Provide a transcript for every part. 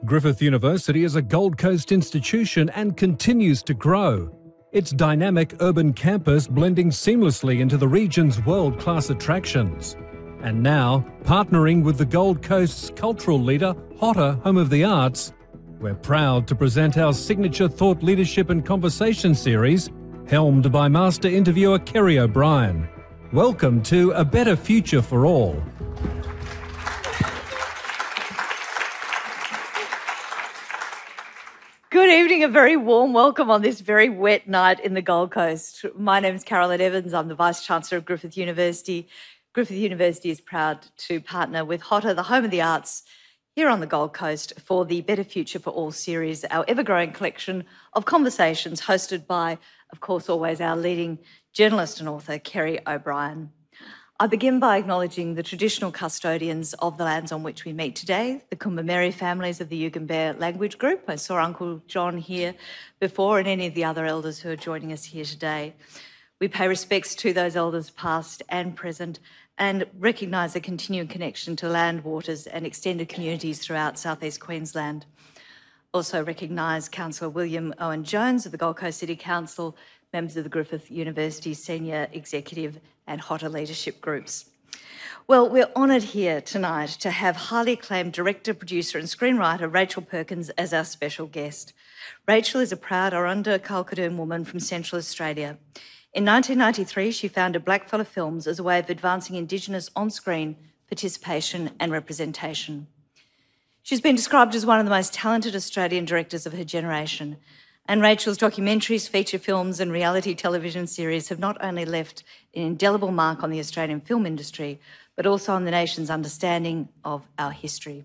Griffith University is a Gold Coast institution and continues to grow. Its dynamic urban campus blending seamlessly into the region's world-class attractions. And now, partnering with the Gold Coast's cultural leader, HOTA Home of the Arts, we're proud to present our signature thought leadership and conversation series, helmed by master interviewer Kerry O'Brien. Welcome to A Better Future for All. Good evening, a very warm welcome on this very wet night in the Gold Coast. My name is Carolyn Evans, I'm the Vice-Chancellor of Griffith University. Griffith University is proud to partner with HOTA, the Home of the Arts, here on the Gold Coast for the Better Future for All series, our ever-growing collection of conversations hosted by, of course, always our leading journalist and author, Kerry O'Brien. I begin by acknowledging the traditional custodians of the lands on which we meet today, the Kumbameri families of the Yugambeh language group. I saw Uncle John here before and any of the other elders who are joining us here today. We pay respects to those elders past and present and recognise a continuing connection to land, waters and extended communities throughout South East Queensland. Also recognise Councillor William Owen Jones of the Gold Coast City Council, members of the Griffith University Senior Executive and HOTA leadership groups. Well, we're honoured here tonight to have highly acclaimed director, producer and screenwriter Rachel Perkins as our special guest. Rachel is a proud Arunda Kalkadoon woman from Central Australia. In 1993, she founded Blackfella Films as a way of advancing Indigenous on-screen participation and representation. She's been described as one of the most talented Australian directors of her generation, and Rachel's documentaries, feature films and reality television series have not only left an indelible mark on the Australian film industry, but also on the nation's understanding of our history.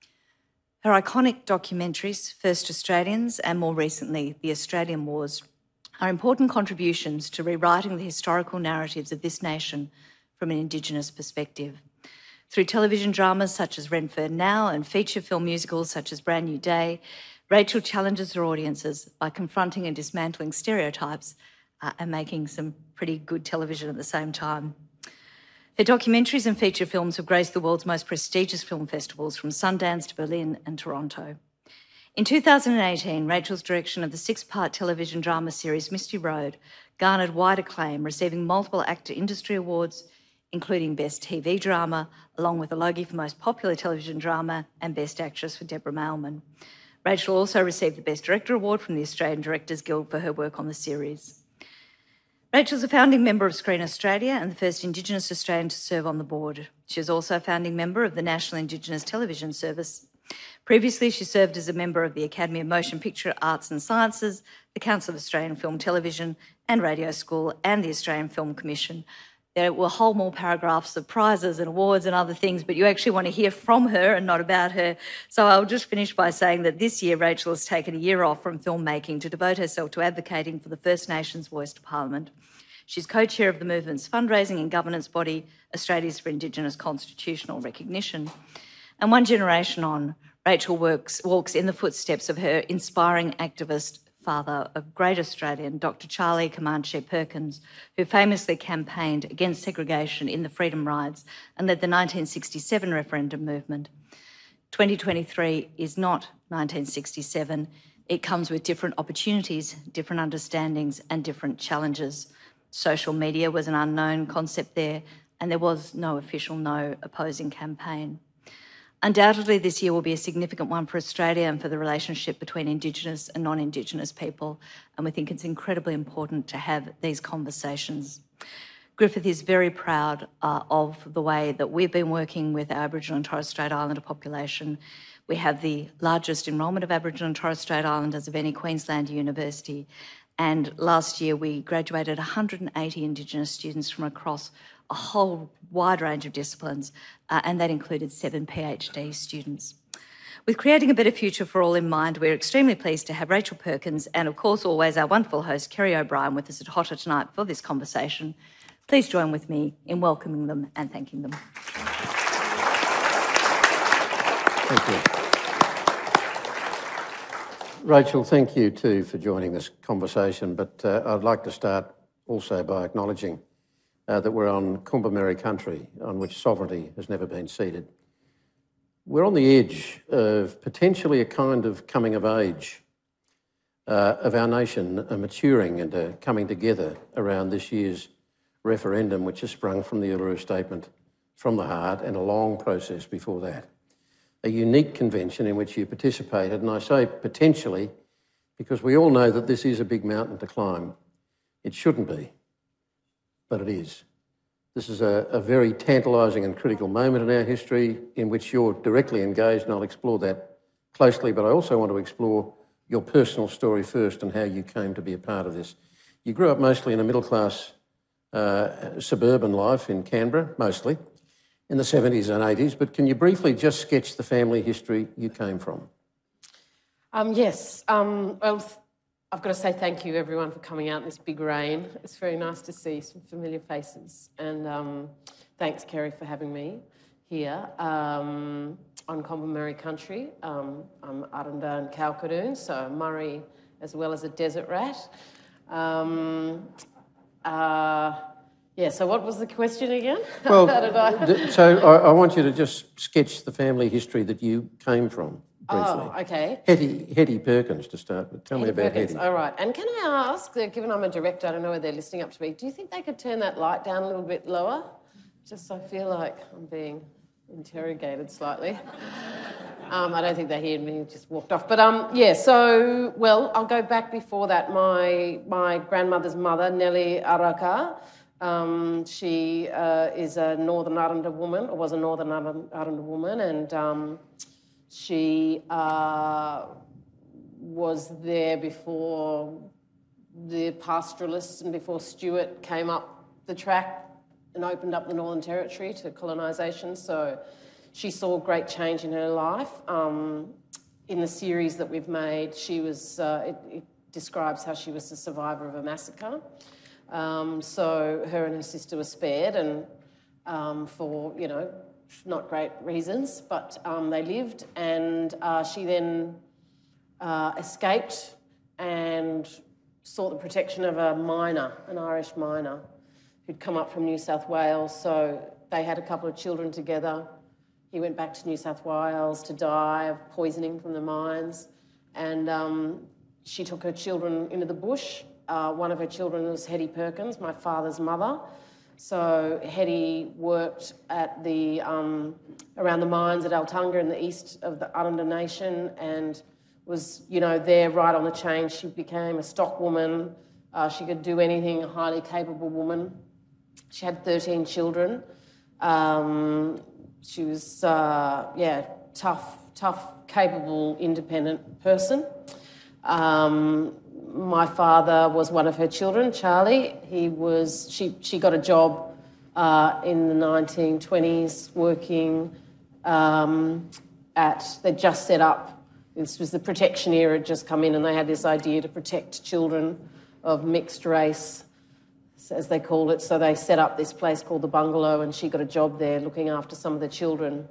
Her iconic documentaries, First Australians and more recently, The Australian Wars, are important contributions to rewriting the historical narratives of this nation from an Indigenous perspective. Through television dramas such as Renfern Now and feature film musicals such as Brand New Day, Rachel challenges her audiences by confronting and dismantling stereotypes and making some pretty good television at the same time. Her documentaries and feature films have graced the world's most prestigious film festivals from Sundance to Berlin and Toronto. In 2018, Rachel's direction of the 6-part television drama series Misty Road garnered wide acclaim, receiving multiple actor industry awards, including Best TV Drama, along with a Logie for Most Popular Television Drama and Best Actress for Deborah Mailman. Rachel also received the Best Director Award from the Australian Directors Guild for her work on the series. Rachel's a founding member of Screen Australia and the first Indigenous Australian to serve on the board. She is also a founding member of the National Indigenous Television Service. Previously, she served as a member of the Academy of Motion Picture Arts and Sciences, the Council of Australian Film, Television and Radio School and the Australian Film Commission. There were whole more paragraphs of prizes and awards and other things, but you actually want to hear from her and not about her. So I'll just finish by saying that this year Rachel has taken a year off from filmmaking to devote herself to advocating for the First Nations voice to Parliament. She's co-chair of the movement's fundraising and governance body, Australians for Indigenous Constitutional Recognition. And one generation on, Rachel walks in the footsteps of her inspiring activist father, a great Australian, Dr. Charlie Comanche Perkins, who famously campaigned against segregation in the Freedom Rides and led the 1967 referendum movement. 2023 is not 1967. It comes with different opportunities, different understandings and different challenges. Social media was an unknown concept there, and there was no official no opposing campaign. Undoubtedly, this year will be a significant one for Australia and for the relationship between Indigenous and non-Indigenous people, and we think it's incredibly important to have these conversations. Griffith is very proud of the way that we've been working with our Aboriginal and Torres Strait Islander population. We have the largest enrolment of Aboriginal and Torres Strait Islanders of any Queensland university, and last year we graduated 180 Indigenous students from across a whole wide range of disciplines, and that included 7 PhD students. With creating a better future for all in mind, we're extremely pleased to have Rachel Perkins and, of course, always our wonderful host, Kerry O'Brien, with us at HOTA tonight for this conversation. Please join with me in welcoming them and thanking them. Thank you. Rachel, thank you too for joining this conversation, but I'd like to start also by acknowledging that we're on Kumbameri country on which sovereignty has never been ceded. We're on the edge of potentially a kind of coming of age of our nation maturing and coming together around this year's referendum, which has sprung from the Uluru Statement from the heart and a long process before that. A unique convention in which you participated, and I say potentially because we all know that this is a big mountain to climb. It shouldn't be, but it is. This is a very tantalising and critical moment in our history in which you're directly engaged, and I'll explore that closely, but I also want to explore your personal story first and how you came to be a part of this. You grew up mostly in a middle-class suburban life in Canberra, mostly, in the 70s and 80s, but can you briefly just sketch the family history you came from? Yes. Well, I've got to say thank you, everyone, for coming out in this big rain. It's very nice to see some familiar faces. And thanks, Kerry, for having me here on Kombumerri country. I'm Aranda and Kalkadoon, so Murray as well as a desert rat. Yeah, so what was the question again? Well, so I want you to just sketch the family history that you came from. Briefly. Oh, okay. Hetty Perkins to start with. Tell me about Hetty. All right. And can I ask, given I'm a director, I don't know whether they're listening up to me, do you think they could turn that light down a little bit lower? Just I feel like I'm being interrogated slightly. I don't think they heard me, just walked off. But yeah, so, well, I'll go back before that. My grandmother's mother, Nellie Araka, she is a Northern Aranda woman, or was a Northern Aranda woman, and she was there before the pastoralists and before Stuart came up the track and opened up the Northern Territory to colonisation. So she saw great change in her life. In the series that we've made, she was. It describes how she was the survivor of a massacre. So her and her sister were spared, and for not great reasons, but they lived, and she then escaped and sought the protection of a miner, an Irish miner, who'd come up from New South Wales. So they had a couple of children together. He went back to New South Wales to die of poisoning from the mines, and she took her children into the bush. One of her children was Hetty Perkins, my father's mother. So Hetty worked at the around the mines at Altunga in the east of the Aranda Nation, and was there right on the chain. She became a stock woman. She could do anything, a highly capable woman. She had 13 children. She was tough, capable, independent person. My father was one of her children, Charlie. She got a job in the 1920s working they'd just set up, this was the protection era, had just come in, and they had this idea to protect children of mixed race, as they called it. So they set up this place called the Bungalow, and she got a job there looking after some of the children.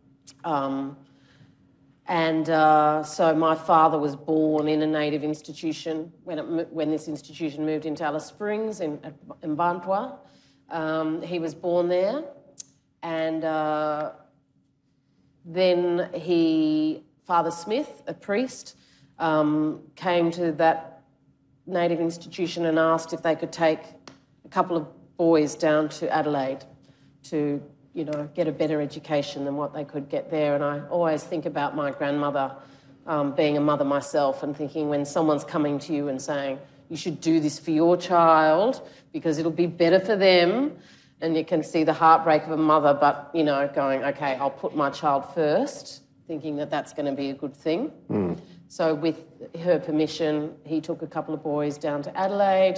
So my father was born in a native institution when this institution moved into Alice Springs in Bantua. He was born there, and then Father Smith, a priest, came to that native institution and asked if they could take a couple of boys down to Adelaide to get a better education than what they could get there. And I always think about my grandmother, being a mother myself, and thinking when someone's coming to you and saying, you should do this for your child because it'll be better for them, and you can see the heartbreak of a mother, but, going, okay, I'll put my child first, thinking that that's going to be a good thing. Mm. So with her permission, he took a couple of boys down to Adelaide,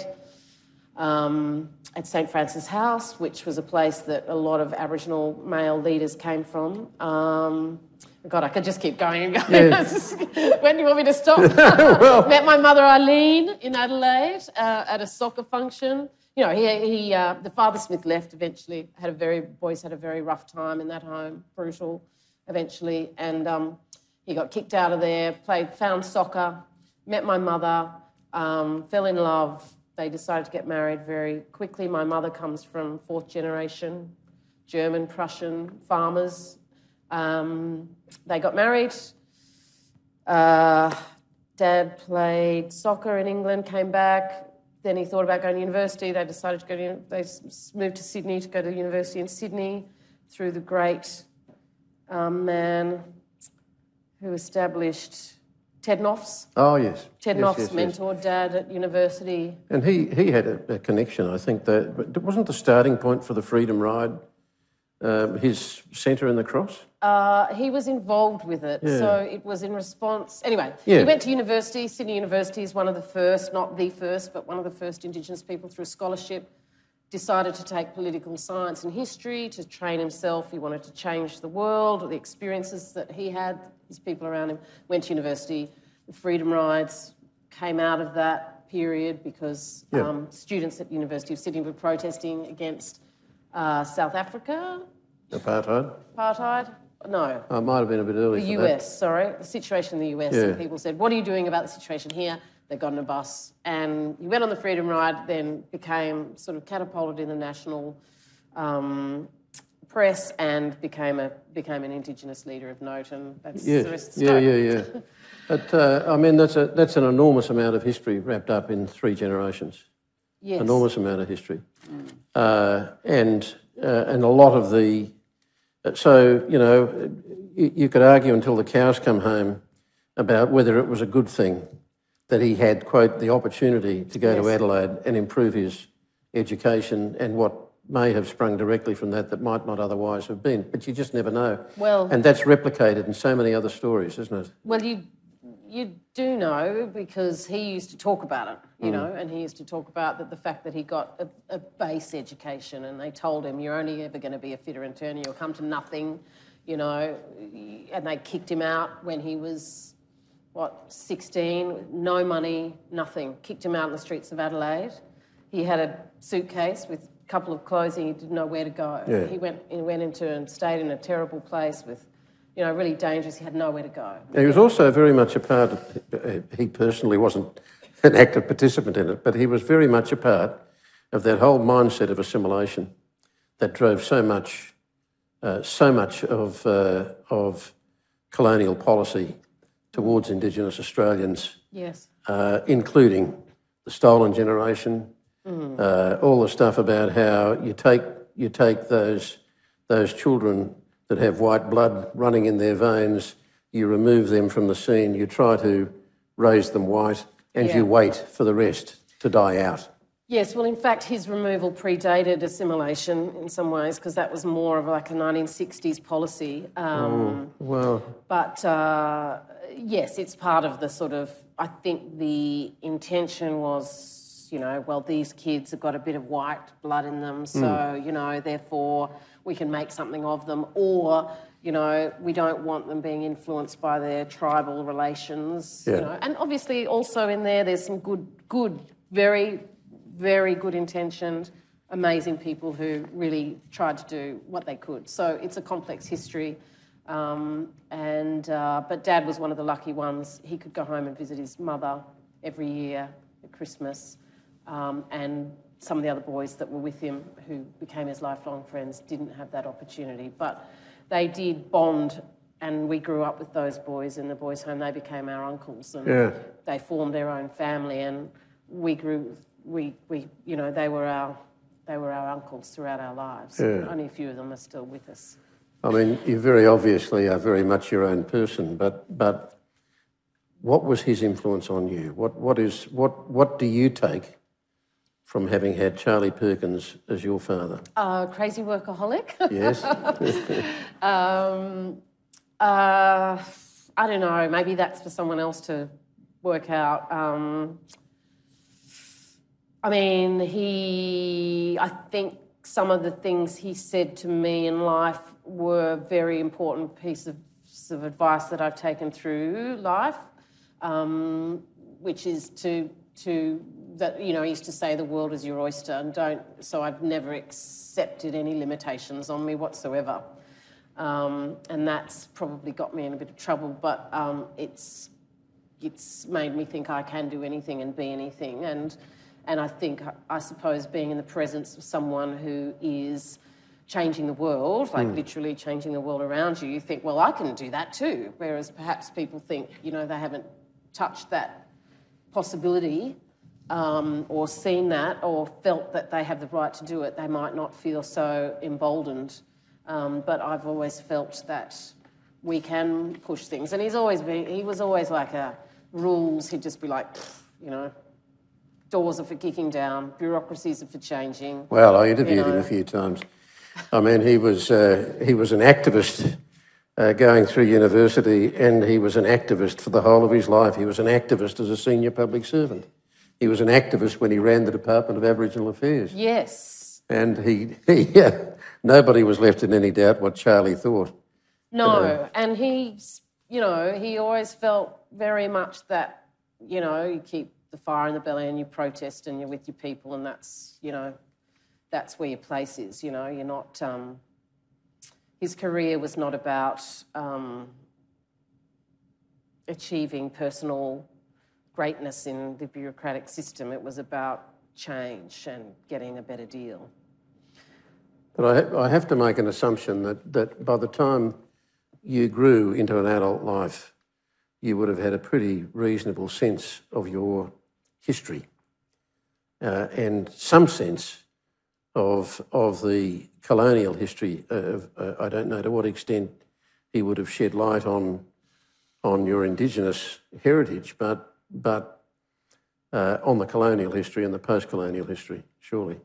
at St Francis House, which was a place that a lot of Aboriginal male leaders came from. God, I could just keep going and going. Yeah. When do you want me to stop? Well. Met my mother Eileen in Adelaide at a soccer function. The Father Smith left eventually. Boys had a very rough time in that home, brutal eventually, and he got kicked out of there. Found soccer, met my mother, fell in love. They decided to get married very quickly. My mother comes from fourth generation German, Prussian farmers, They got married. Dad played soccer in England, came back. Then he thought about going to university. They decided to go to... They moved to Sydney to go to university in Sydney through the great man who established Ted Noffs. Oh, yes. Ted Noffs mentored Dad at university. And he had a connection, I think. But wasn't the starting point for the Freedom Ride his centre in the cross? He was involved with it, so it was in response... Anyway, Yeah. he went to university. Sydney University is one of the first, not the first, but one of the first Indigenous people through scholarship. Decided to take political science and history to train himself. He wanted to change the world, the experiences that he had, his people around him. Went to university. The Freedom Rides came out of that period because students at University of Sydney were protesting against South Africa. Apartheid? No. Oh, it might have been a bit early The for that. US, sorry. The situation in the US. And people said, what are you doing about the situation here? They got on a bus and he went on the Freedom Ride, then became sort of catapulted in the national press and became an Indigenous leader of note, and that's the rest of the story. Yeah. But, I mean, that's an enormous amount of history wrapped up in 3 generations. Yes. Enormous amount of history. And a lot of the... So, you know, you could argue until the cows come home about whether it was a good thing that he had, quote, the opportunity to go to Adelaide and improve his education, and what may have sprung directly from that might not otherwise have been. But you just never know. Well, and that's replicated in so many other stories, isn't it? Well, you do know, because he used to talk about it, you know, and he used to talk about the fact that he got a base education, and they told him, you're only ever going to be a fitter and turner, you'll come to nothing, you know, and they kicked him out when he was... 16, no money, nothing. Kicked him out in the streets of Adelaide. He had a suitcase with a couple of clothes and he didn't know where to go. Yeah. He went into and stayed in a terrible place with, you know, really dangerous. He had nowhere to go. He was also very much a part of... He personally wasn't an active participant in it, but he was very much a part of that whole mindset of assimilation that drove so much of colonial policy towards Indigenous Australians, Yes. Including the stolen generation, all the stuff about how you take those children that have white blood running in their veins, you remove them from the scene, you try to raise them white, and you wait for the rest to die out. Yes, well, in fact, his removal predated assimilation in some ways, because that was more of like a 1960s policy. But, yes, it's part of the sort of... I think the intention was, you know, well, these kids have got a bit of white blood in them, so, you know, therefore we can make something of them, or, you know, we don't want them being influenced by their tribal relations, you know. And obviously also in there's some good, very... very good intentioned, amazing people who really tried to do what they could. So it's a complex history. But Dad was one of the lucky ones. He could go home and visit his mother every year at Christmas. And some of the other boys that were with him, who became his lifelong friends, didn't have that opportunity. But they did bond, and we grew up with those boys in the boys' home. They became our uncles, and they formed their own family, and we grew... you know, they were our uncles throughout our lives. Only a few of them are still with us. I mean, you very obviously are very much your own person, but what was his influence on you? What do you take from having had Charlie Perkins as your father? Crazy workaholic. Yes. I don't know. Maybe that's for someone else to work out. I mean, I think some of the things he said to me in life were very important pieces of advice that I've taken through life, which is that, you know, he used to say the world is your oyster, and so I've never accepted any limitations on me whatsoever. And that's probably got me in a bit of trouble, but it's made me think I can do anything and be anything. And I think, I suppose, being in the presence of someone who is changing the world, like literally changing the world around you, you think, well, I can do that too. Whereas perhaps people think, you know, they haven't touched that possibility or seen that or felt that they have the right to do it. They might not feel so emboldened. But I've always felt that we can push things. And he was always like rules. He'd just be like, you know, doors are for kicking down, bureaucracies are for changing. Well, I interviewed him a few times. I mean, he was an activist going through university, and he was an activist for the whole of his life. He was an activist as a senior public servant. He was an activist when he ran the Department of Aboriginal Affairs. Yes. And nobody was left in any doubt what Charlie thought. No, and he always felt very much that, you know, you keep the fire in the belly and you protest and you're with your people, and that's, you know, that's where your place is, you know. You're not... his career was not about achieving personal greatness in the bureaucratic system. It was about change and getting a better deal. But I have to make an assumption that by the time you grew into an adult life, you would have had a pretty reasonable sense of your history and some sense of the colonial history. I don't know to what extent he would have shed light on your Indigenous heritage, but on the colonial history and the post-colonial history, surely.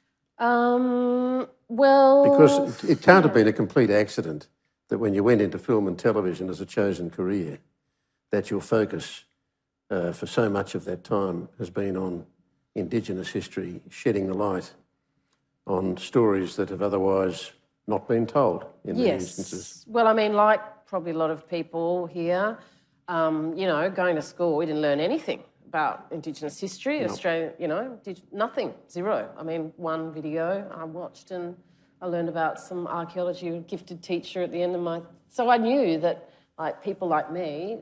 Well... Because it can't have been a complete accident that when you went into film and television as a chosen career, that your focus for so much of that time has been on Indigenous history, shedding the light on stories that have otherwise not been told in many instances. Well, I mean, like probably a lot of people here, you know, going to school, we didn't learn anything about Indigenous history. Nope. Australia, you know, nothing, zero. I mean, one video I watched and I learned about some archaeology, a gifted teacher at the end of my... So I knew that, like, people like me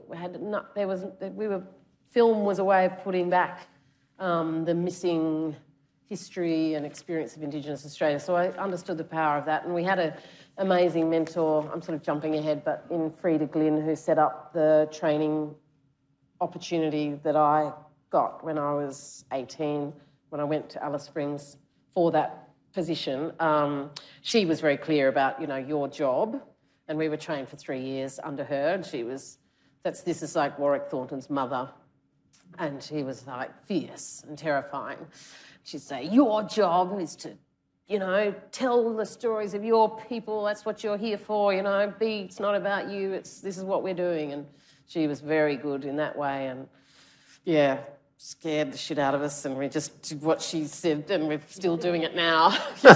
film was a way of putting back the missing history and experience of Indigenous Australia. So I understood the power of that. And we had an amazing mentor, I'm sort of jumping ahead, but in Frida Glynn, who set up the training opportunity that I got when I was 18, when I went to Alice Springs for that position. She was very clear about, you know, your job. And we were trained for 3 years under her. And this is like Warwick Thornton's mother. And she was like fierce and terrifying. She'd say, your job is to, you know, tell the stories of your people. That's what you're here for, you know. It's not about you. This is what we're doing. And she was very good in that way. And, yeah, scared the shit out of us. And we just did what she said, and we're still doing it now,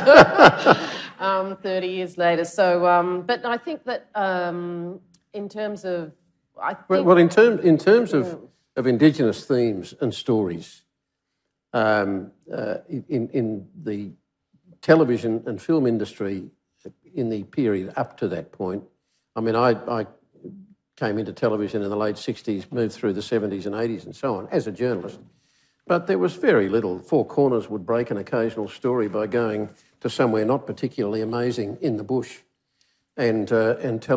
30 years later. So, but I think that in terms of... in terms of Indigenous themes and stories, in the television and film industry in the period up to that point, I mean, I came into television in the late 60s, moved through the 70s and 80s and so on as a journalist, but there was very little. Four Corners would break an occasional story by going to somewhere not particularly amazing in the bush and tell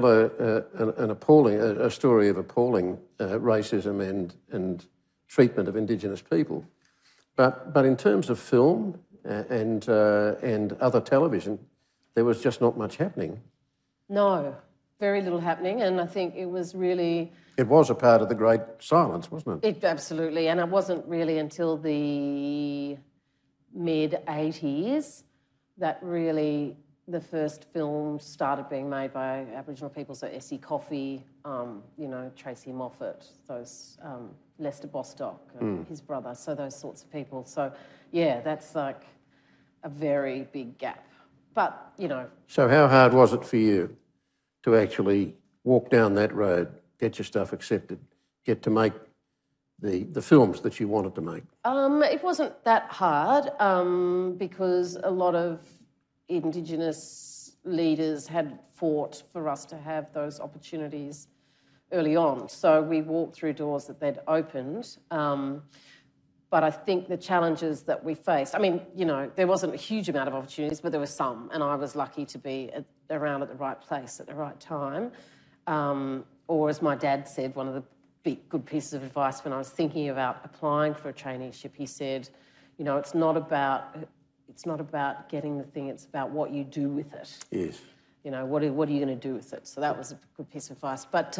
a story of appalling racism and treatment of Indigenous people. But in terms of film and other television, there was just not much happening. No, very little happening, and I think it was really... It was a part of the Great Silence, wasn't it? Absolutely, and it wasn't really until the mid-80s that really the first films started being made by Aboriginal people, so Essie Coffey, you know, Tracy Moffat, those Lester Bostock and his brother, so those sorts of people. So, yeah, that's like a very big gap. But, you know... So how hard was it for you to actually walk down that road, get your stuff accepted, get to make the films that you wanted to make? It wasn't that hard because a lot of Indigenous leaders had fought for us to have those opportunities early on. So we walked through doors that they'd opened. But I think the challenges that we faced, I mean, you know, there wasn't a huge amount of opportunities, but there were some, and I was lucky to be around at the right place at the right time. Or as my dad said, one of the good pieces of advice when I was thinking about applying for a traineeship, he said, you know, it's not about getting the thing, it's about what you do with it. Yes. You know, what are you going to do with it? So that was a good piece of advice. But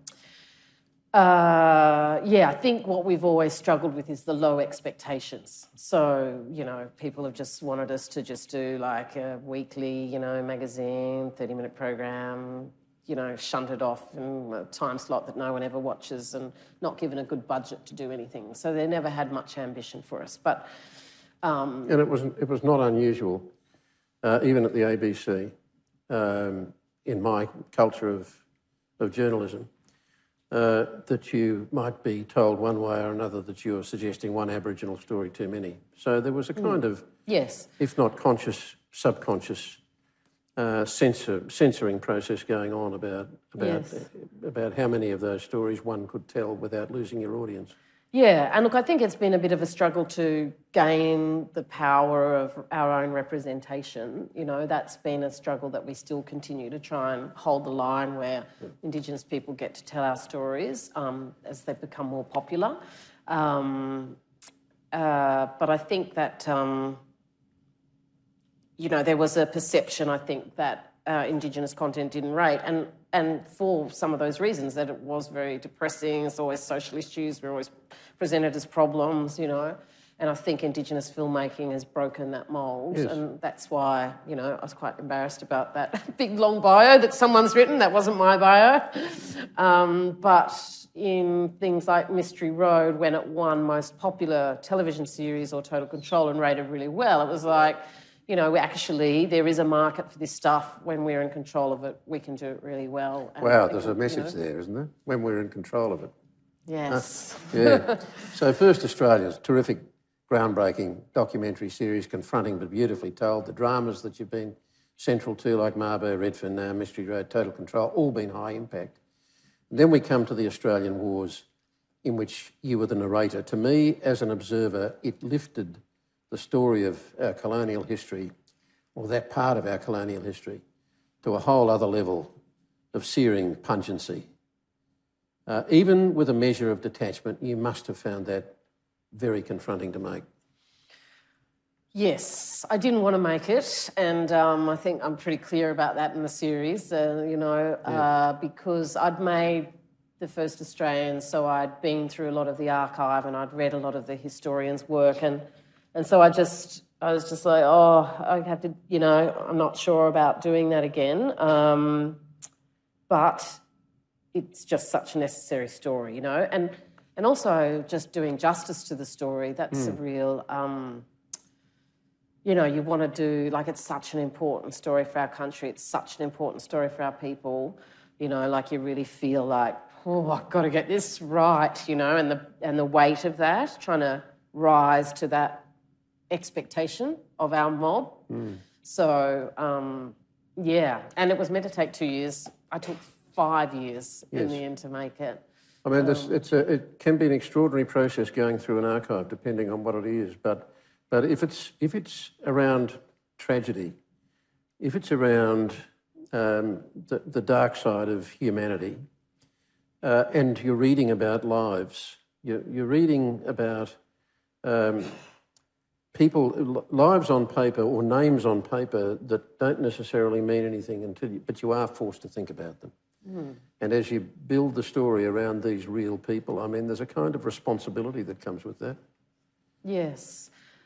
yeah, I think what we've always struggled with is the low expectations. So, you know, people have just wanted us to just do like a weekly, you know, magazine, 30-minute program, you know, shunted off in a time slot that no one ever watches and not given a good budget to do anything. So they never had much ambition for us. But and it was not unusual, even at the ABC, in my culture of journalism, that you might be told one way or another that you're suggesting one Aboriginal story too many. So there was a kind of, yes, if not conscious, subconscious censoring process going on about how many of those stories one could tell without losing your audience. Yeah, and look, I think it's been a bit of a struggle to gain the power of our own representation. You know, that's been a struggle that we still continue to try and hold the line where Indigenous people get to tell our stories as they become more popular. But I think that, you know, there was a perception, I think, that Indigenous content didn't rate, and for some of those reasons, that it was very depressing. It's always social issues. We're always presented as problems, you know. And I think Indigenous filmmaking has broken that mould, yes. And that's why, you know, I was quite embarrassed about that big long bio that someone's written. That wasn't my bio. But in things like Mystery Road, when it won most popular television series or Total Control and rated really well, it was like, you know, actually there is a market for this stuff. When we're in control of it, we can do it really well. And wow, there's a message there, isn't there? When we're in control of it. Yes. Yeah. So First Australia's terrific, groundbreaking documentary series, confronting but beautifully told. The dramas that you've been central to, like Mabo, Redfern, now Mystery Road, Total Control, all been high impact. And then we come to the Australian Wars, in which you were the narrator. To me, as an observer, it lifted the story of our colonial history, or that part of our colonial history, to a whole other level of searing pungency. Even with a measure of detachment, you must have found that very confronting to make. Yes, I didn't want to make it, and I think I'm pretty clear about that in the series, you know, because I'd made The First Australian, so I'd been through a lot of the archive and I'd read a lot of the historians' work, and so I was just like, oh, I have to, you know, I'm not sure about doing that again. But it's just such a necessary story, you know, and also just doing justice to the story. That's a real, you know, you want to do, like, it's such an important story for our country. It's such an important story for our people, you know, like you really feel like, oh, I've got to get this right, you know, and the weight of that, trying to rise to that expectation of our mob. So, yeah, and it was meant to take 2 years. I took 5 years in the end to make it. I mean, it can be an extraordinary process going through an archive, depending on what it is. But if it's around tragedy, if it's around the dark side of humanity, and you're reading about lives, you're reading about people, lives on paper or names on paper that don't necessarily mean anything but you are forced to think about them. And as you build the story around these real people, I mean, there's a kind of responsibility that comes with that. Yes,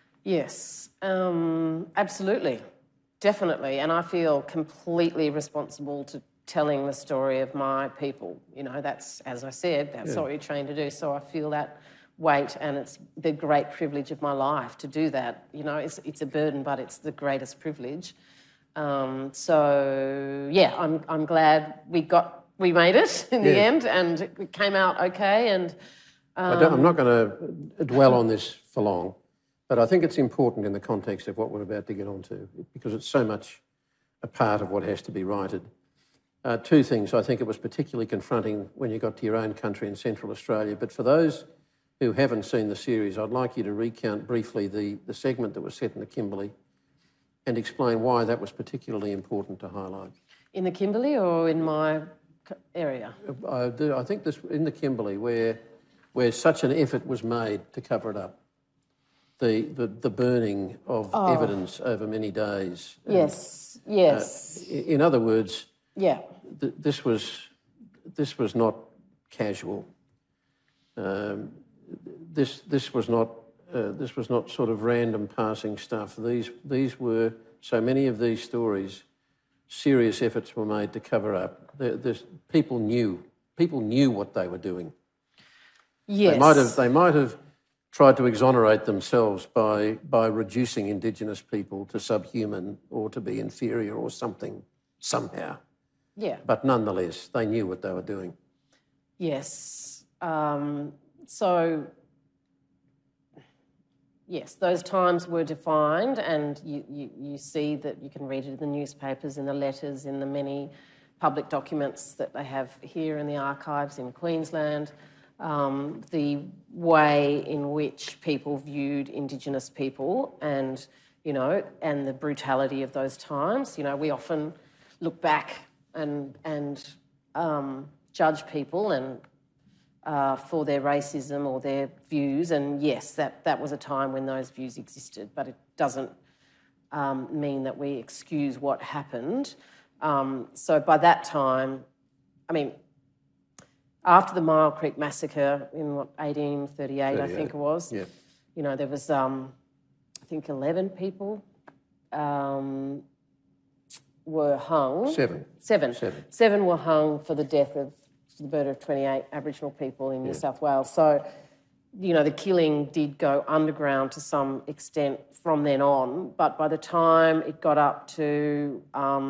absolutely, definitely. And I feel completely responsible to telling the story of my people. You know, that's, as I said, that's what you're trained to do. So I feel that weight, and it's the great privilege of my life to do that. You know, it's a burden, but it's the greatest privilege. So yeah, I'm glad we made it in the end, and it came out okay. And I'm not going to dwell on this for long, but I think it's important in the context of what we're about to get onto, because it's so much a part of what has to be righted. Two things. I think it was particularly confronting when you got to your own country in Central Australia, but for those who haven't seen the series, I'd like you to recount briefly the segment that was set in the Kimberley and explain why that was particularly important to highlight. In the Kimberley or in my area? I think this in the Kimberley, where such an effort was made to cover it up. The burning of evidence over many days. Yes, yes. In other words, yeah, this was not casual. This was not sort of random passing stuff. These were, so many of these stories, serious efforts were made to cover up. People knew what they were doing. Yes. They might have tried to exonerate themselves by reducing Indigenous people to subhuman or to be inferior or something, somehow. Yeah. But nonetheless, they knew what they were doing. Yes. So, yes, those times were defined, and you see that you can read it in the newspapers, in the letters, in the many public documents that they have here in the archives in Queensland. The way in which people viewed Indigenous people and the brutality of those times. We often look back and judge people and for their racism or their views, and yes, that was a time when those views existed, but it doesn't mean that we excuse what happened. So by that time, after the Mile Creek Massacre in 1838, I think it was, yeah. There was, I think 11 people were hung. Seven were hung for the murder of 28 Aboriginal people in New South Wales. So, the killing did go underground to some extent from then on, but by the time it got up to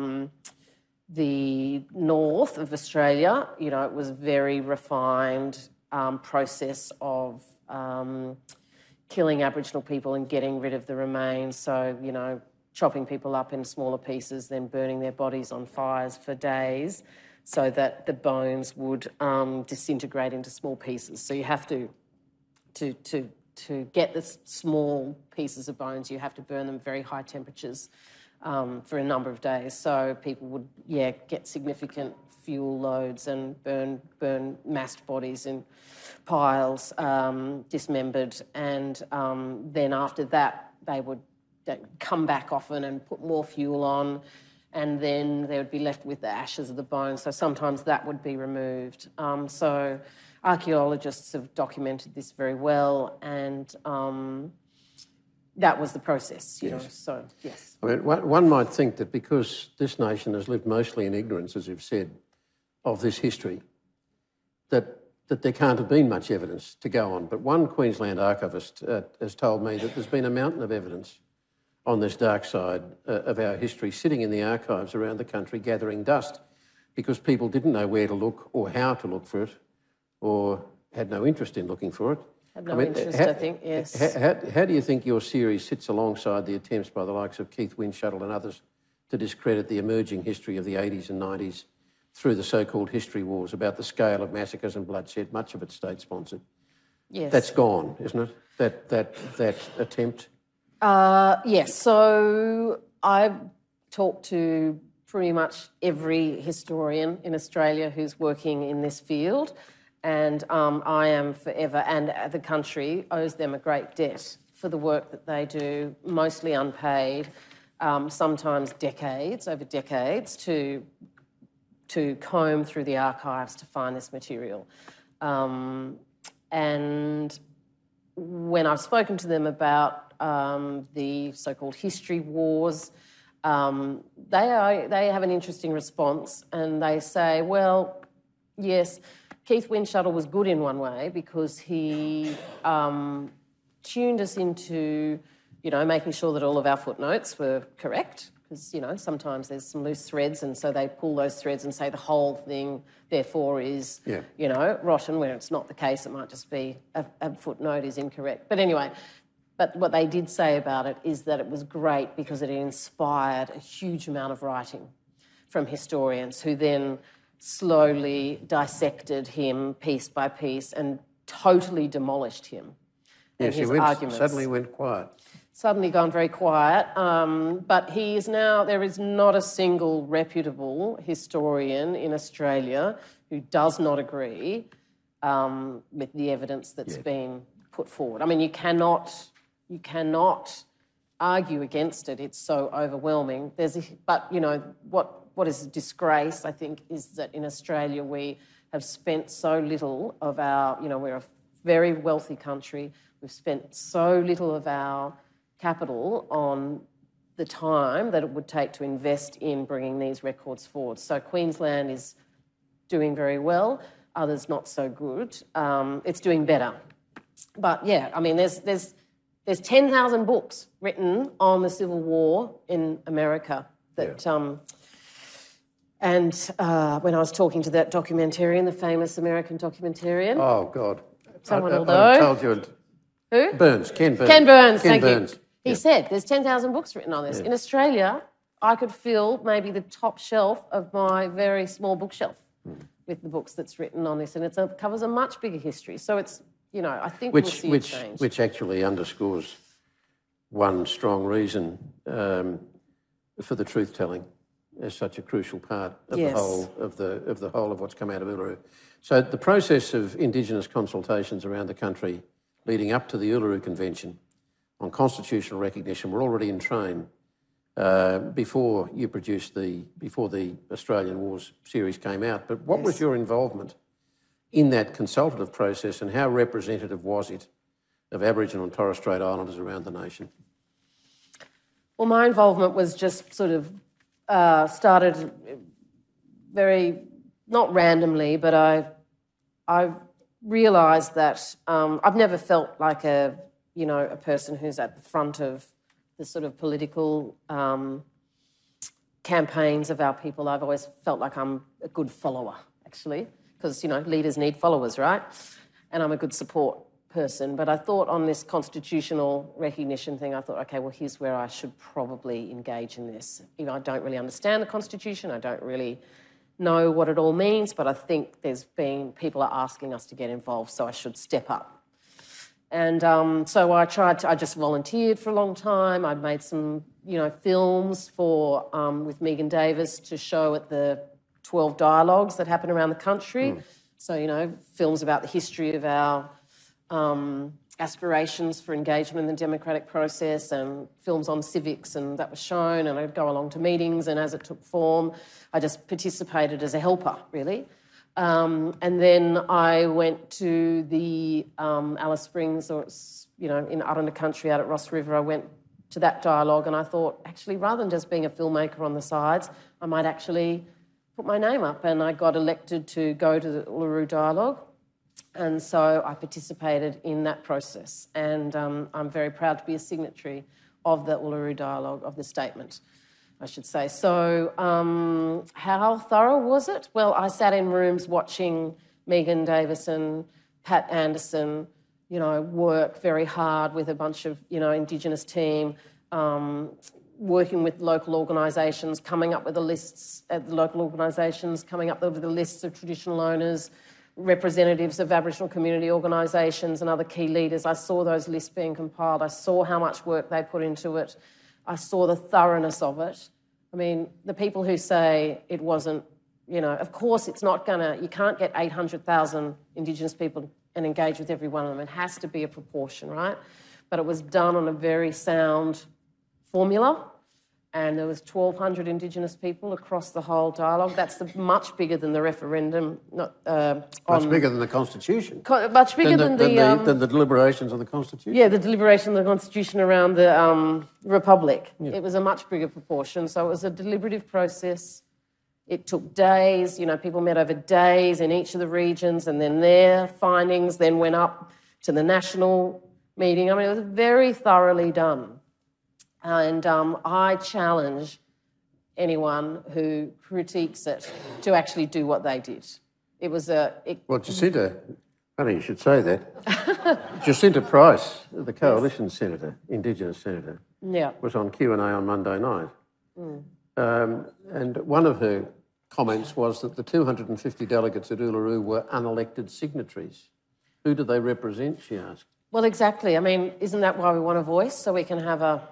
the north of Australia, it was a very refined process of killing Aboriginal people and getting rid of the remains. So, chopping people up in smaller pieces, then burning their bodies on fires for days so that the bones would disintegrate into small pieces. So you have to get the small pieces of bones, you have to burn them at very high temperatures for a number of days. So people would, get significant fuel loads and burn massed bodies in piles, dismembered, and then after that they would come back often and put more fuel on, and then they would be left with the ashes of the bones. So sometimes that would be removed. So archaeologists have documented this very well, and that was the process, you know. So, yes. One might think that because this nation has lived mostly in ignorance, as you've said, of this history, that there can't have been much evidence to go on. But one Queensland archivist has told me that there's been a mountain of evidence on this dark side of our history sitting in the archives around the country gathering dust because people didn't know where to look or how to look for it or had no interest in looking for it. Had no interest, I think, yes. How do you think your series sits alongside the attempts by the likes of Keith Windschuttle and others to discredit the emerging history of the 80s and 90s through the so-called history wars about the scale of massacres and bloodshed, much of it state-sponsored? Yes. That's gone, isn't it? That attempt? Yes. So I've talked to pretty much every historian in Australia who's working in this field, and I am forever, and the country owes them a great debt for the work that they do, mostly unpaid, sometimes over decades, to comb through the archives to find this material. And when I've spoken to them about the so-called history wars, they have an interesting response, and they say, well, yes, Keith Windschuttle was good in one way because he tuned us into, making sure that all of our footnotes were correct, because, sometimes there's some loose threads, and so they pull those threads and say the whole thing, therefore, is, rotten, where it's not the case. It might just be a footnote is incorrect. But anyway, what they did say about it is that it was great because it inspired a huge amount of writing from historians who then slowly dissected him piece by piece and totally demolished him and his arguments. Suddenly went quiet. Suddenly gone very quiet. But he is now, there is not a single reputable historian in Australia who does not agree with the evidence that's been put forward. I mean, you cannot argue against it. It's so overwhelming. But, you know, what is a disgrace, I think, is that in Australia we have spent so little of our, you know, we're a very wealthy country. We've spent so little of our capital on the time that it would take to invest in bringing these records forward. So Queensland is doing very well, others not so good. It's doing better. But yeah, I mean, there's 10,000 books written on the Civil War in America that... And when I was talking to that documentarian, the famous American documentarian... Oh, God. Someone will I know. told you... Who? Burns, Ken Burns. Ken Burns, Ken thank Burns. you. He said there's 10,000 books written on this. In Australia, I could fill maybe the top shelf of my very small bookshelf with the books that's written on this, and it covers a much bigger history. So it's, you know, I think we'll see a change. Which actually underscores one strong reason for the truth-telling as such a crucial part of the whole of what's come out of Uluru. So the process of Indigenous consultations around the country leading up to the Uluru Convention on constitutional recognition were already in train before the Australian Wars series came out. But what was your involvement in that consultative process, and how representative was it of Aboriginal and Torres Strait Islanders around the nation? Well, my involvement was just sort of started very, not randomly, but I realised that I've never felt like a person who's at the front of the sort of political campaigns of our people. I've always felt like I'm a good follower, actually, because, you know, leaders need followers, right? And I'm a good support person. But I thought on this constitutional recognition thing, I thought, okay, well, here's where I should probably engage in this. You know, I don't really understand the Constitution. I don't really know what it all means, but I think people are asking us to get involved, so I should step up. And so I just volunteered for a long time. I'd made some, you know, films with Megan Davis to show at the 12 dialogues that happen around the country. So, you know, films about the history of our aspirations for engagement in the democratic process, and films on civics, and that was shown, and I'd go along to meetings, and as it took form, I just participated as a helper, really. And then I went to the Alice Springs, or, you know, in Aranda Country out at Ross River. I went to that dialogue, and I thought, actually, rather than just being a filmmaker on the sides, I might actually put my name up, and I got elected to go to the Uluru Dialogue. And so I participated in that process, and I'm very proud to be a signatory of the Uluru Dialogue, of the statement, I should say. So how thorough was it? Well, I sat in rooms watching Megan Davis and Pat Anderson, you know, work very hard with a bunch of, you know, Indigenous team, working with local organisations, coming up with the lists at the local organisations, coming up with the lists of traditional owners, representatives of Aboriginal community organisations and other key leaders. I saw those lists being compiled. I saw how much work they put into it. I saw the thoroughness of it. I mean, the people who say it wasn't, you know, of course it's not you can't get 800,000 Indigenous people and engage with every one of them. It has to be a proportion, right? But it was done on a very sound formula, and there was 1,200 Indigenous people across the whole dialogue. That's much bigger than the referendum. Much bigger than the Constitution. Much bigger than the deliberations of the Constitution. Yeah, the deliberation of the Constitution around the Republic. Yeah. It was a much bigger proportion. So it was a deliberative process. It took days. You know, people met over days in each of the regions, and then their findings then went up to the national meeting. I mean, it was very thoroughly done. And I challenge anyone who critiques it to actually do what they did. It was Well, Jacinta, funny you should say that. Jacinta Price, the Coalition Senator, Indigenous Senator, was on Q&A on Monday night. And one of her comments was that the 250 delegates at Uluru were unelected signatories Who do they represent, she asked. Well, exactly. I mean, isn't that why we want a voice? So we can have a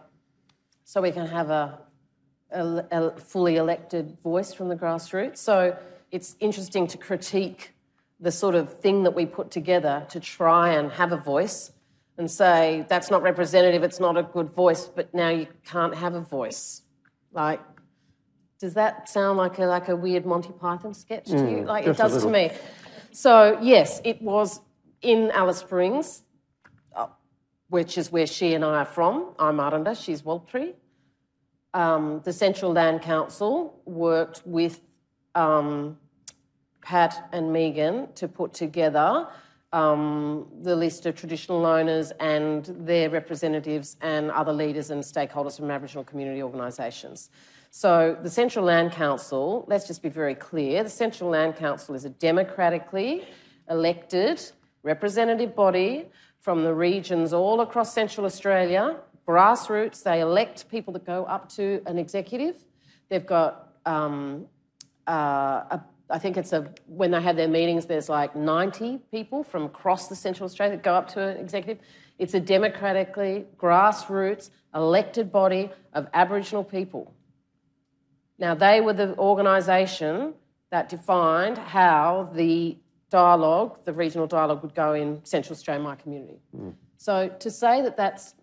fully elected voice from the grassroots. So it's interesting to critique the sort of thing that we put together to try and have a voice and say, that's not representative, it's not a good voice, but now you can't have a voice. Like, does that sound like a weird Monty Python sketch to you? Like, it does to me. So, yes, it was in Alice Springs, which is where she and I are from. I'm Aranda, she's Waltree. The Central Land Council worked with Pat and Megan to put together the list of traditional owners and their representatives and other leaders and stakeholders from Aboriginal community organisations. So the Central Land Council, let's just be very clear, the Central Land Council is a democratically elected representative body from the regions all across Central Australia, grassroots. They elect people that go up to an executive. They've got, I think when they have their meetings, there's like 90 people from across the Central Australia that go up to an executive. It's a democratically, grassroots, elected body of Aboriginal people. Now, they were the organisation that defined how the dialogue, the regional dialogue, would go in Central Australia, my community. So to say that that's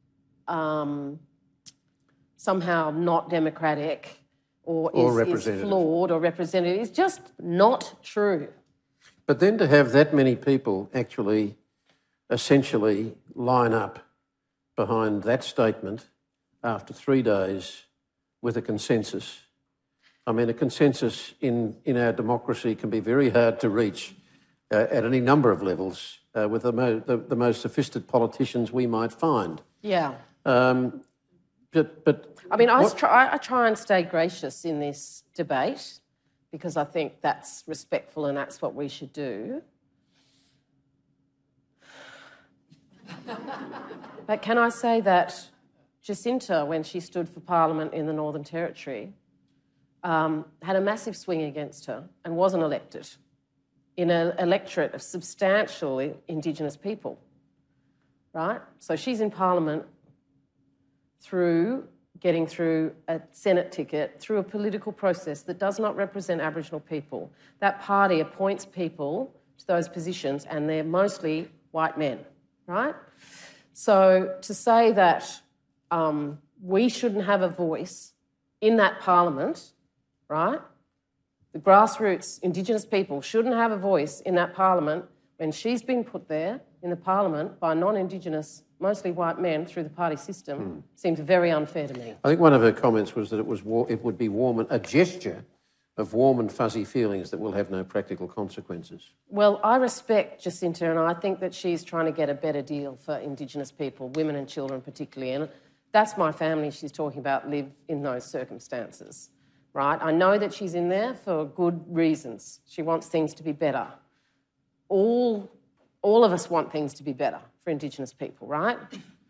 somehow not democratic or is flawed or representative is just not true. But then to have that many people actually essentially line up behind that statement after 3 days with a consensus. I mean, a consensus in our democracy can be very hard to reach at any number of levels with the most sophisticated politicians we might find. Yeah. But I mean, I try and stay gracious in this debate because I think that's respectful and that's what we should do. But can I say that Jacinta, when she stood for Parliament in the Northern Territory, had a massive swing against her and wasn't elected in an electorate of substantially Indigenous people, right? So she's in Parliament through getting through a Senate ticket, through a political process that does not represent Aboriginal people. That party appoints people to those positions and they're mostly white men, right? So to say that we shouldn't have a voice in that Parliament, right? The grassroots Indigenous people shouldn't have a voice in that Parliament when she's been put there in the Parliament by non-Indigenous, mostly white men through the party system, seems very unfair to me. I think one of her comments was that it would be a gesture of warm and fuzzy feelings that will have no practical consequences. Well, I respect Jacinta and I think that she's trying to get a better deal for Indigenous people, women and children particularly, and that's my family she's talking about live in those circumstances, right? I know that she's in there for good reasons. She wants things to be better. All of us want things to be better for Indigenous people, right?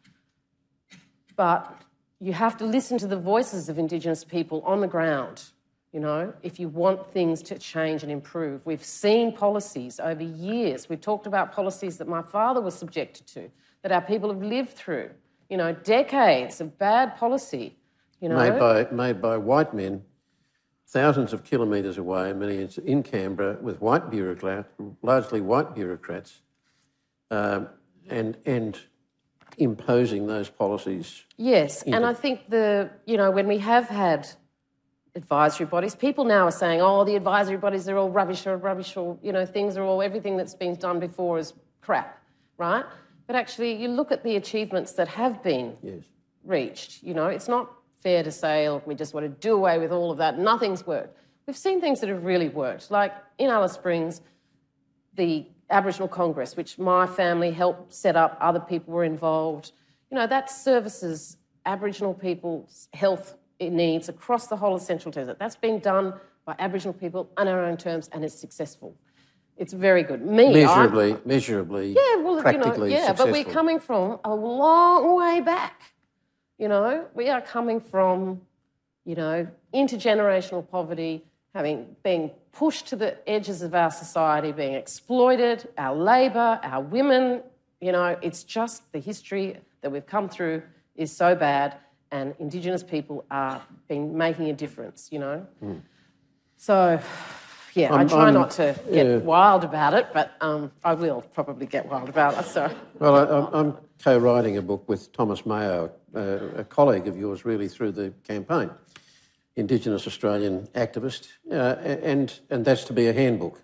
But you have to listen to the voices of Indigenous people on the ground, you know, if you want things to change and improve. We've seen policies over years. We've talked about policies that my father was subjected to, that our people have lived through, you know, decades of bad policy, you know. Made by white men thousands of kilometres away, many in Canberra, with white bureaucrats, largely white bureaucrats, and imposing those policies. Yes, and I think when we have had advisory bodies, people now are saying, oh, the advisory bodies are all rubbish, or, you know, everything that's been done before is crap, right? But actually, you look at the achievements that have been reached, you know, it's not fair to say, look, we just want to do away with all of that. Nothing's worked. We've seen things that have really worked. Like in Alice Springs, the Aboriginal Congress, which my family helped set up, other people were involved. You know, that services Aboriginal people's health needs across the whole of Central Desert. That's been done by Aboriginal people on our own terms and it's successful. It's very good. Measurably, practically successful. But we're coming from a long way back. You know, we are coming from, you know, intergenerational poverty, being pushed to the edges of our society, being exploited, our labour, our women. You know, it's just the history that we've come through is so bad, and Indigenous people are making a difference, you know. So, yeah, I try not to get wild about it, but I will probably get wild about it, so. Well, I'm co-writing a book with Thomas Mayo, a colleague of yours really through the campaign, Indigenous Australian activist, and that's to be a handbook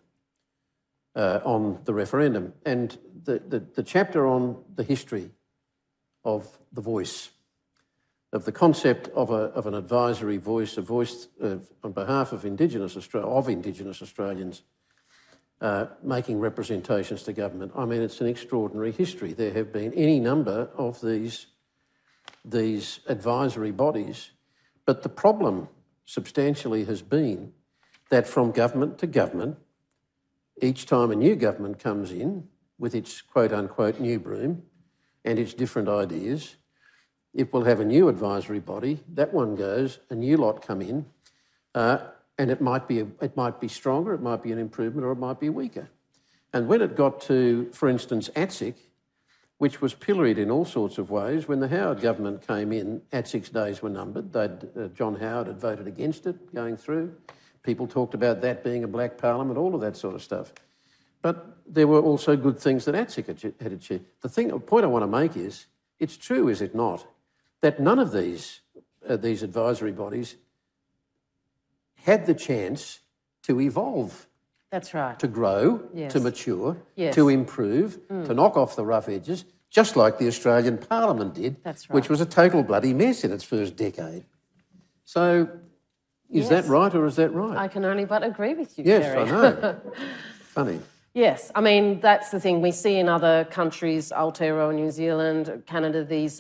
on the referendum. And the chapter on the history of the voice, of the concept of an advisory voice, a voice on behalf of Indigenous Australians making representations to government. I mean, it's an extraordinary history. There have been any number of these advisory bodies, but the problem substantially has been that from government to government, each time a new government comes in with its quote-unquote new broom and its different ideas, it will have a new advisory body, that one goes, a new lot come in, and it might be stronger, it might be an improvement, or it might be weaker. And when it got to, for instance, ATSIC, which was pilloried in all sorts of ways, when the Howard government came in, ATSIC's days were numbered. John Howard had voted against it going through. People talked about that being a black parliament, all of that sort of stuff. But there were also good things that ATSIC had achieved. The point I want to make is, it's true, is it not, that none of these advisory bodies had the chance to evolve. That's right. To grow, yes. To mature, yes. To improve, to knock off the rough edges, just like the Australian Parliament did, That's right. Which was a total bloody mess in its first decade. So, is that right or is that right? I can only but agree with you, Yes, Kerry. I know. Funny. Yes, I mean, that's the thing. We see in other countries, Aotearoa, New Zealand, Canada, these,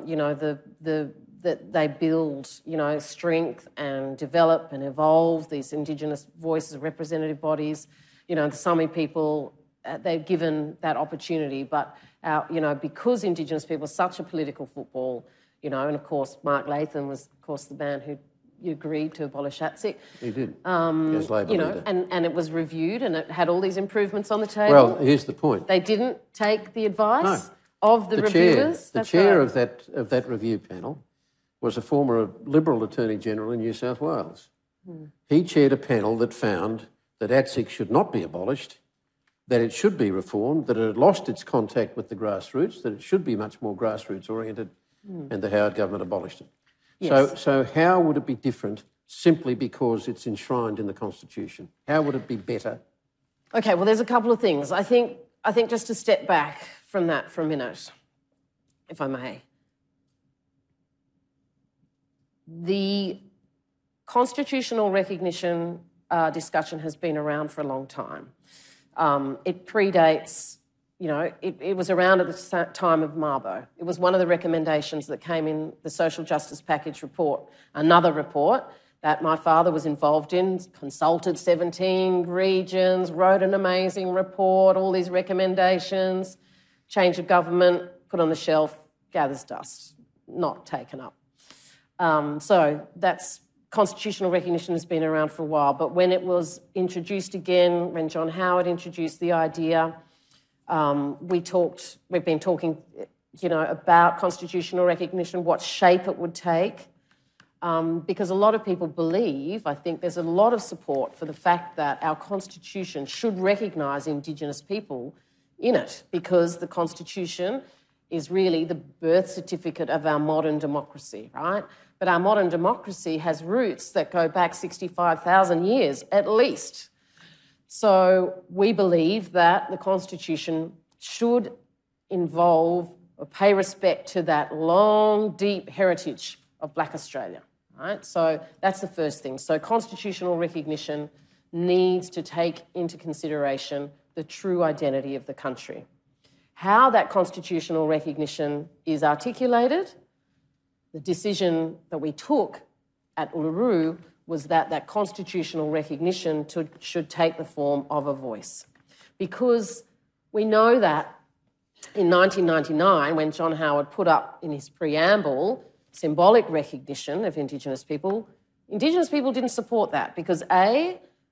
that they build, strength and develop and evolve these Indigenous voices, representative bodies. The Sami people, they're given that opportunity. But, because Indigenous people are such a political football, and of course, Mark Latham was, of course, the man who agreed to abolish ATSIC. He did, as Labor leader. And it was reviewed and it had all these improvements on the table. Well, here's the point. They didn't take the advice of the reviewers. The chair of that review panel was a former Liberal Attorney-General in New South Wales. He chaired a panel that found that ATSIC should not be abolished, that it should be reformed, that it had lost its contact with the grassroots, that it should be much more grassroots-oriented, and the Howard government abolished it. Yes. So how would it be different simply because it's enshrined in the Constitution? How would it be better? Okay, well, there's a couple of things. I think just to step back from that for a minute, if I may. The constitutional recognition discussion has been around for a long time. It predates... it was around at the time of Mabo. It was one of the recommendations that came in the Social Justice Package report, another report that my father was involved in, consulted 17 regions, wrote an amazing report, all these recommendations, change of government, put on the shelf, gathers dust, not taken up. So that's constitutional recognition has been around for a while, but when it was introduced again, when John Howard introduced the idea... we've been talking, about constitutional recognition, what shape it would take, because a lot of people believe, I think there's a lot of support for the fact that our Constitution should recognise Indigenous people in it, because the Constitution is really the birth certificate of our modern democracy, right? But our modern democracy has roots that go back 65,000 years at least. So we believe that the Constitution should involve or pay respect to that long, deep heritage of Black Australia, right? So that's the first thing. So constitutional recognition needs to take into consideration the true identity of the country. How that constitutional recognition is articulated, the decision that we took at Uluru was that constitutional recognition should take the form of a voice. Because we know that in 1999, when John Howard put up in his preamble symbolic recognition of Indigenous people didn't support that because A,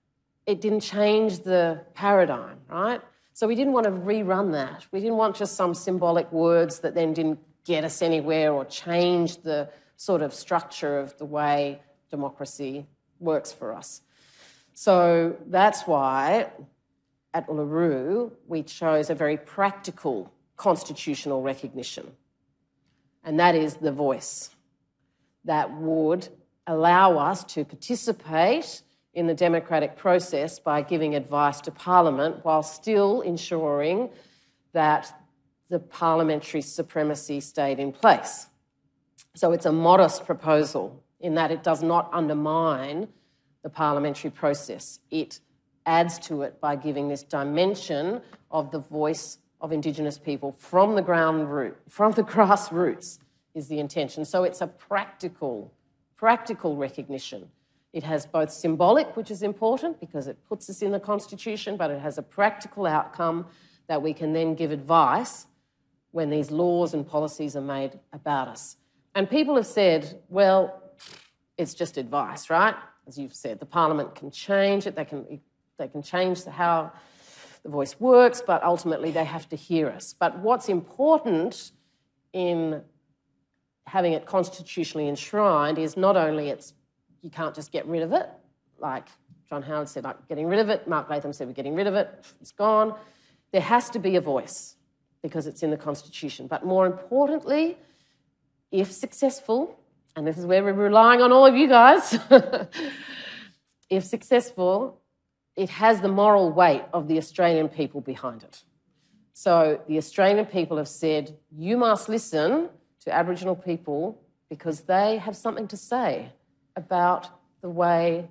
it didn't change the paradigm, right? So we didn't want to rerun that. We didn't want just some symbolic words that then didn't get us anywhere or change the sort of structure of the way democracy works for us. So that's why at Uluru we chose a very practical constitutional recognition, and that is the voice that would allow us to participate in the democratic process by giving advice to Parliament while still ensuring that the parliamentary supremacy stayed in place. So it's a modest proposal in that it does not undermine the parliamentary process. It adds to it by giving this dimension of the voice of Indigenous people from the grassroots is the intention. So it's a practical recognition. It has both symbolic, which is important because it puts us in the Constitution, but it has a practical outcome that we can then give advice when these laws and policies are made about us. And people have said, well, it's just advice, right? As you've said, the Parliament can change it, they can change how the voice works, but ultimately they have to hear us. But what's important in having it constitutionally enshrined is not only you can't just get rid of it, like John Howard said, like getting rid of it, Mark Latham said we're getting rid of it, it's gone. There has to be a voice because it's in the Constitution. But more importantly, if successful, and this is where we're relying on all of you guys, if successful, it has the moral weight of the Australian people behind it. So the Australian people have said, you must listen to Aboriginal people because they have something to say about the way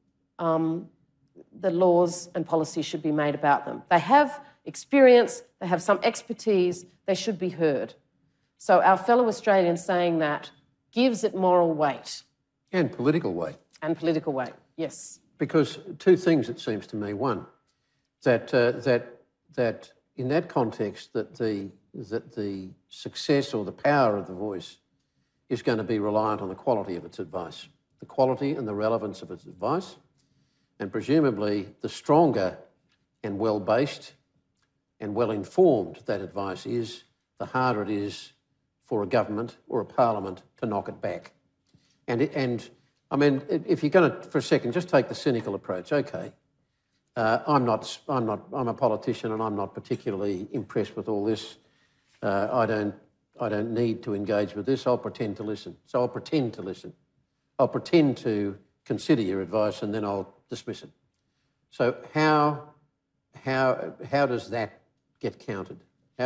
the laws and policies should be made about them. They have experience, they have some expertise, they should be heard. So our fellow Australians saying that gives it moral weight. And political weight. And political weight, yes. Because two things, it seems to me. One, that in that context, that the success or the power of the voice is going to be reliant on the quality of its advice, the quality and the relevance of its advice, and presumably the stronger and well-based and well-informed that advice is, the harder it is for a government or a parliament to knock it back. And I mean, if you're going to, for a second, just take the cynical approach. Okay, I'm a politician, and I'm not particularly impressed with all this. I don't need to engage with this. I'll pretend to listen. So I'll pretend to listen. I'll pretend to consider your advice, and then I'll dismiss it. So how does that get counted?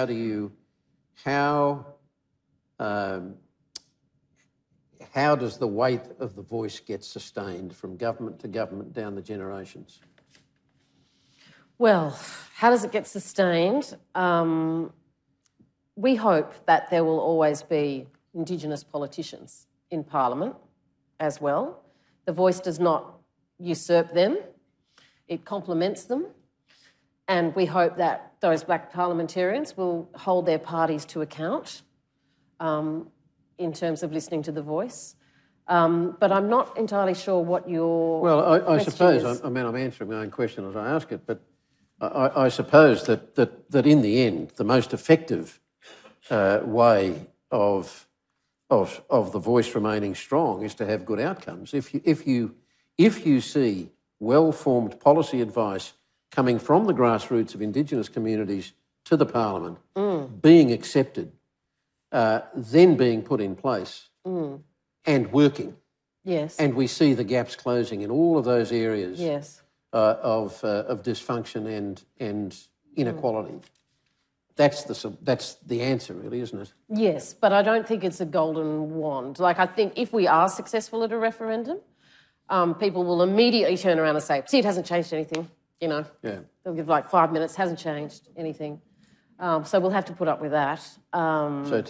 How does the weight of the voice get sustained from government to government down the generations? Well, how does it get sustained? We hope that there will always be Indigenous politicians in Parliament as well. The voice does not usurp them, it complements them. And we hope that those black parliamentarians will hold their parties to account in terms of listening to the voice. But I'm not entirely sure what your I suppose, I'm answering my own question as I ask it, but I suppose that in the end, the most effective way of the voice remaining strong is to have good outcomes. If you see well-formed policy advice coming from the grassroots of Indigenous communities to the Parliament, being accepted, then being put in place and working. Yes. And we see the gaps closing in all of those areas yes. of dysfunction and inequality. That's the answer, really, isn't it? Yes, but I don't think it's a golden wand. Like, I think if we are successful at a referendum, people will immediately turn around and say, see, it hasn't changed anything, you know. Yeah. They'll give like 5 minutes, hasn't changed anything. So we'll have to put up with that. So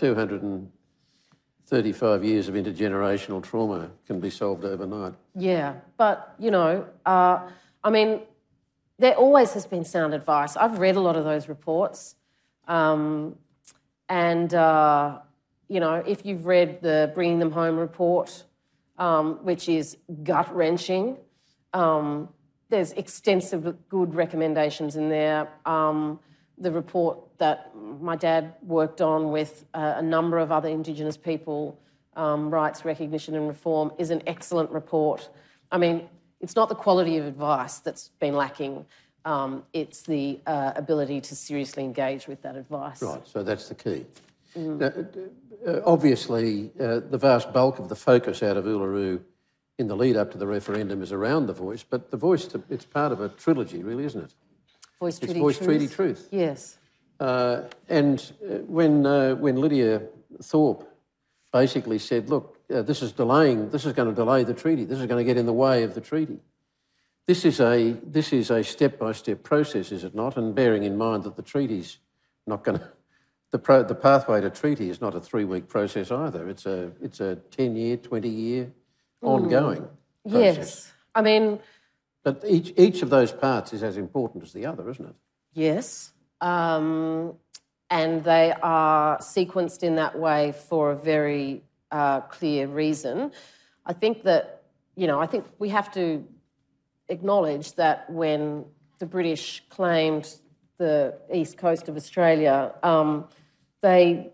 235 years of intergenerational trauma can be solved overnight. Yeah, but, you know, I mean, there always has been sound advice. I've read a lot of those reports. You know, if you've read the Bringing Them Home report, which is gut-wrenching, there's extensive good recommendations in there. The report that my dad worked on with a number of other Indigenous people, Rights, Recognition and Reform, is an excellent report. I mean, it's not the quality of advice that's been lacking, it's the ability to seriously engage with that advice. Right, so that's the key. Now, obviously, the vast bulk of the focus out of Uluru in the lead up to the referendum is around the voice, but the voice, it's part of a trilogy, really, isn't it? Voice, Treaty, Voice, Truth. Treaty, Truth. Yes. And when Lydia Thorpe basically said, look, this is going to delay the treaty, this is going to get in the way of the treaty. This is a step-by-step process, is it not? And bearing in mind that the treaty's not going to... The pathway to treaty is not a 3-week process either. It's a 10-year, 20-year ongoing process. Yes. I mean... But each of those parts is as important as the other, isn't it? Yes. And they are sequenced in that way for a very clear reason. I think that, I think we have to acknowledge that when the British claimed the east coast of Australia, they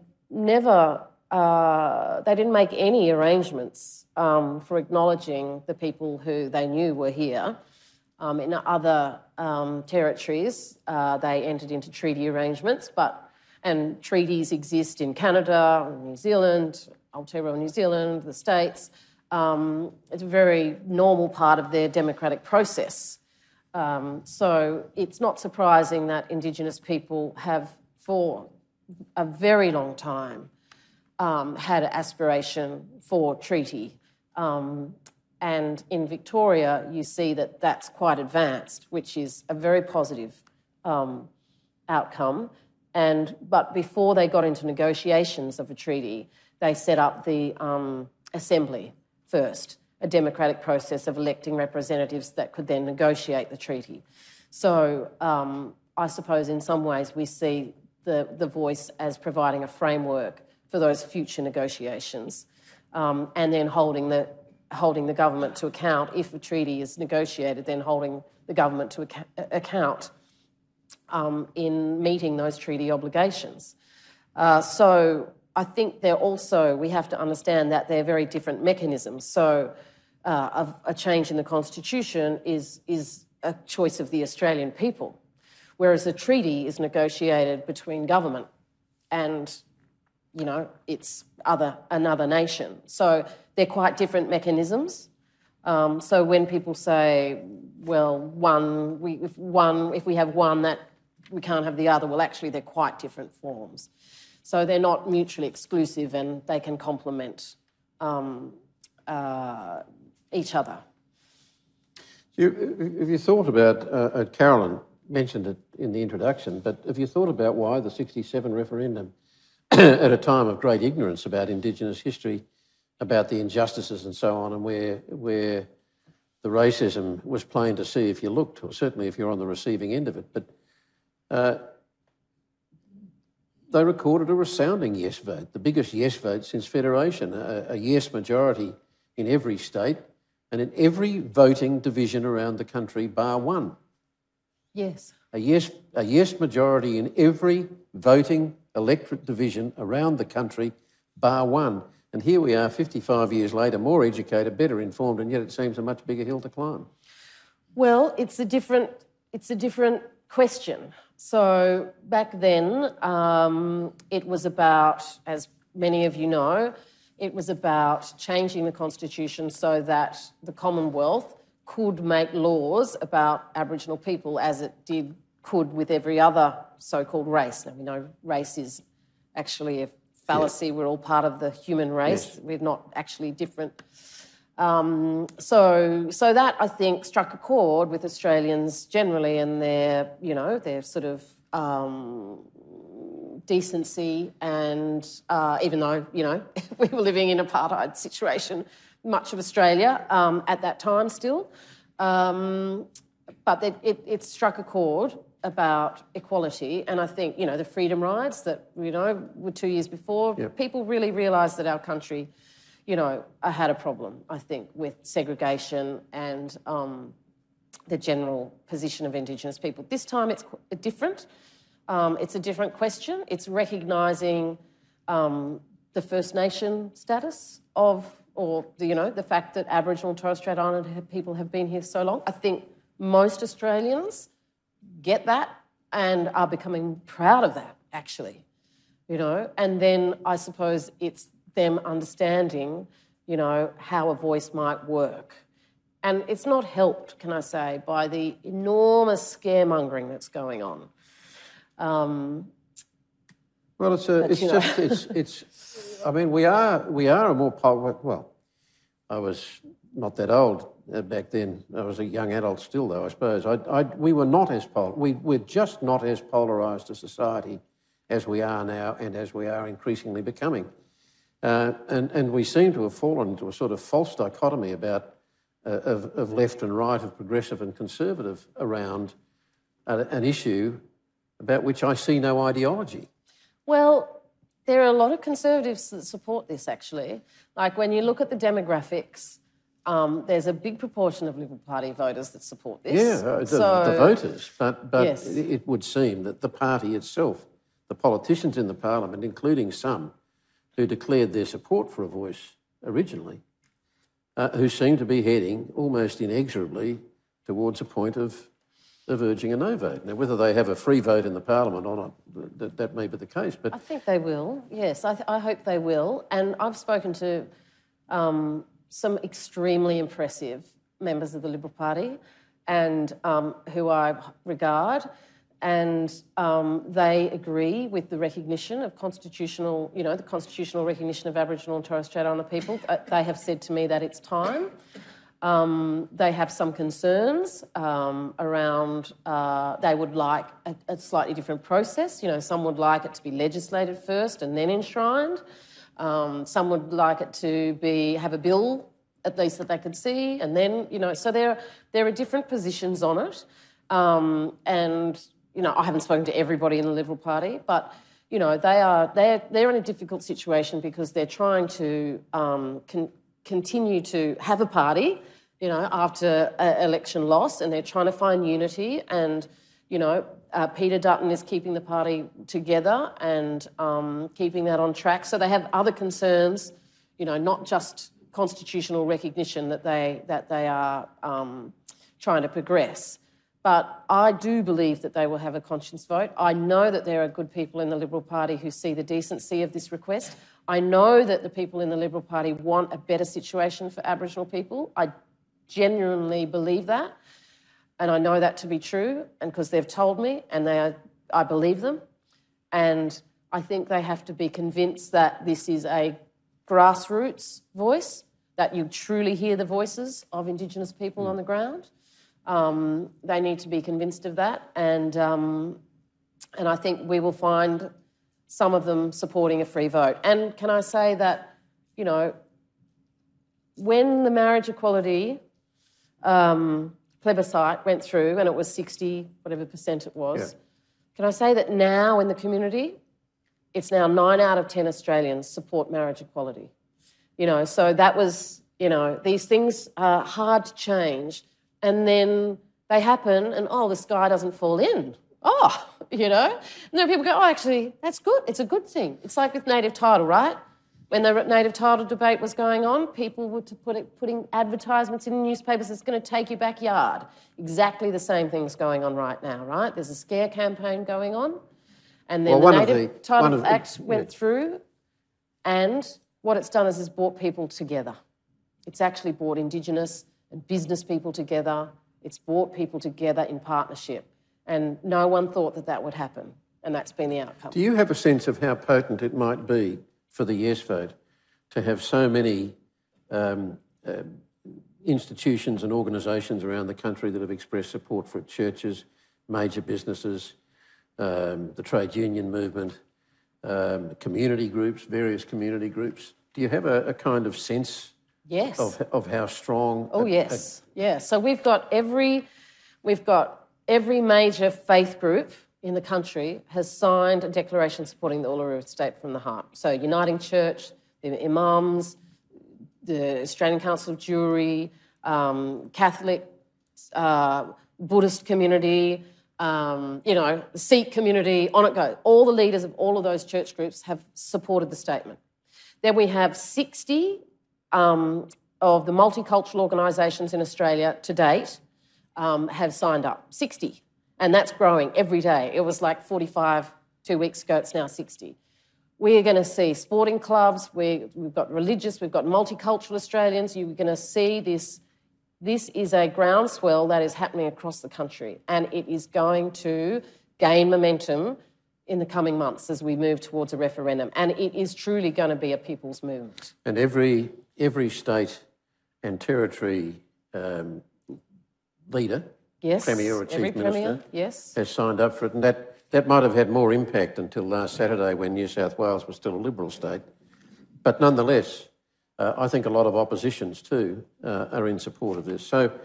didn't make any arrangements for acknowledging the people who they knew were here. In other territories, they entered into treaty arrangements, and treaties exist in Canada, New Zealand, Aotearoa New Zealand, the States. It's a very normal part of their democratic process. So it's not surprising that Indigenous people have, for a very long time, had an aspiration for treaty. And in Victoria, you see that that's quite advanced, which is a very positive outcome. But before they got into negotiations of a treaty, they set up the Assembly first, a democratic process of electing representatives that could then negotiate the treaty. So I suppose in some ways we see the voice as providing a framework for those future negotiations, and then holding the government to account. If a treaty is negotiated, then holding the government to account in meeting those treaty obligations. So I think we have to understand that they're very different mechanisms. So a change in the Constitution is a choice of the Australian people, whereas a treaty is negotiated between government and, it's another nation. So they're quite different mechanisms. So when people say, well, if we have one, that we can't have the other, well, actually they're quite different forms. So they're not mutually exclusive and they can complement each other. Have you thought about, Carolyn mentioned it in the introduction, but have you thought about why the 67 referendum, at a time of great ignorance about Indigenous history, about the injustices and so on, and where the racism was plain to see if you looked, or certainly if you're on the receiving end of it, but they recorded a resounding yes vote, the biggest yes vote since Federation, a yes majority in every state and in every voting division around the country, bar one. Yes. A yes majority in every voting electorate division around the country, bar one. And here we are 55 years later, more educated, better informed, and yet it seems a much bigger hill to climb. Well, it's a different question. So back then, it was about, as many of you know, it was about changing the Constitution so that the Commonwealth could make laws about Aboriginal people as it could with every other so-called race. Now, we know race is actually a fallacy. Yeah. We're all part of the human race. Yes. We're not actually different. So that, I think, struck a chord with Australians generally and their sort of decency, and even though, we were living in an apartheid situation, much of Australia at that time still, but it struck a chord about equality, and I think, the freedom rides that, were 2 years before, yep. People really realised that our country, had a problem, I think, with segregation and the general position of Indigenous people. This time it's different. It's a different question. It's recognising the First Nation status of, or the fact that Aboriginal and Torres Strait Islander people have been here so long. I think most Australians get that and are becoming proud of that, actually, And then I suppose it's them understanding, how a voice might work. And it's not helped, can I say, by the enormous scaremongering that's going on. Well, I mean, we are a more well. I was not that old back then. I was a young adult still, though. I suppose we were not as we're just not as polarised a society as we are now, and as we are increasingly becoming. And we seem to have fallen into a sort of false dichotomy about of left and right, of progressive and conservative around an issue about which I see no ideology. Well, there are a lot of Conservatives that support this, actually. Like, when you look at the demographics, there's a big proportion of Liberal Party voters that support this. Yeah, the voters. But yes. It would seem that the party itself, the politicians in the parliament, including some who declared their support for a voice originally, who seem to be heading almost inexorably towards a point of urging a no vote. Now, whether they have a free vote in the parliament or not, that may be the case. But I think they will, yes. I hope they will. And I've spoken to some extremely impressive members of the Liberal Party and who I regard, and they agree with the recognition of constitutional, the constitutional recognition of Aboriginal and Torres Strait Islander people. They have said to me that it's time. They have some concerns around, they would like a slightly different process. Some would like it to be legislated first and then enshrined. Some would like it to have a bill, at least, that they could see, and then, so there are different positions on it. And, I haven't spoken to everybody in the Liberal Party, but, they're in a difficult situation because they're trying to continue to have a party, after an election loss, and they're trying to find unity. And, Peter Dutton is keeping the party together and keeping that on track. So they have other concerns, not just constitutional recognition that they are trying to progress. But I do believe that they will have a conscience vote. I know that there are good people in the Liberal Party who see the decency of this request. I know that the people in the Liberal Party want a better situation for Aboriginal people. I genuinely believe that, and I know that to be true, and because they've told me, and I believe them. And I think they have to be convinced that this is a grassroots voice, that you truly hear the voices of Indigenous people on the ground. They need to be convinced of that, and I think we will find some of them supporting a free vote. And can I say that, when the marriage equality plebiscite went through, and it was 60, whatever percent it was, can I say that now in the community, it's now 9 out of 10 Australians support marriage equality. So that was, these things are hard to change, and then they happen, and, the sky doesn't fall in. And then people go, actually, that's good. It's a good thing. It's like with native title, right? When the native title debate was going on, people were putting advertisements in newspapers, it's going to take your backyard. Exactly the same thing's going on right now, right? There's a scare campaign going on, and then the Native Title Act went through, and what it's done is it's brought people together. It's actually brought Indigenous and business people together. It's brought people together in partnership, and no one thought that would happen, and that's been the outcome. Do you have a sense of how potent it might be for the yes vote to have so many institutions and organisations around the country that have expressed support for it? Churches, major businesses, the trade union movement, community groups, various community groups. Do you have a kind of sense of how strong? Oh, yes. So we've got every major faith group in the country has signed a declaration supporting the Uluru State from the Heart. So Uniting Church, the Imams, the Australian Council of Jewry, Catholic, Buddhist community, the Sikh community, on it goes. All the leaders of all of those church groups have supported the statement. Then we have 60 of the multicultural organisations in Australia to date have signed up. 60. And that's growing every day. It was like 45 2 weeks ago, it's now 60. We're going to see sporting clubs, we've got religious, we've got multicultural Australians. You're going to see this. This is a groundswell that is happening across the country, and it is going to gain momentum in the coming months as we move towards a referendum. And it is truly going to be a people's movement. And every state and territory leader, yes, Premier or Chief Minister, Premier, yes, has signed up for it. And that might have had more impact until last Saturday when New South Wales was still a Liberal state. But nonetheless, I think a lot of oppositions too are in support of this. So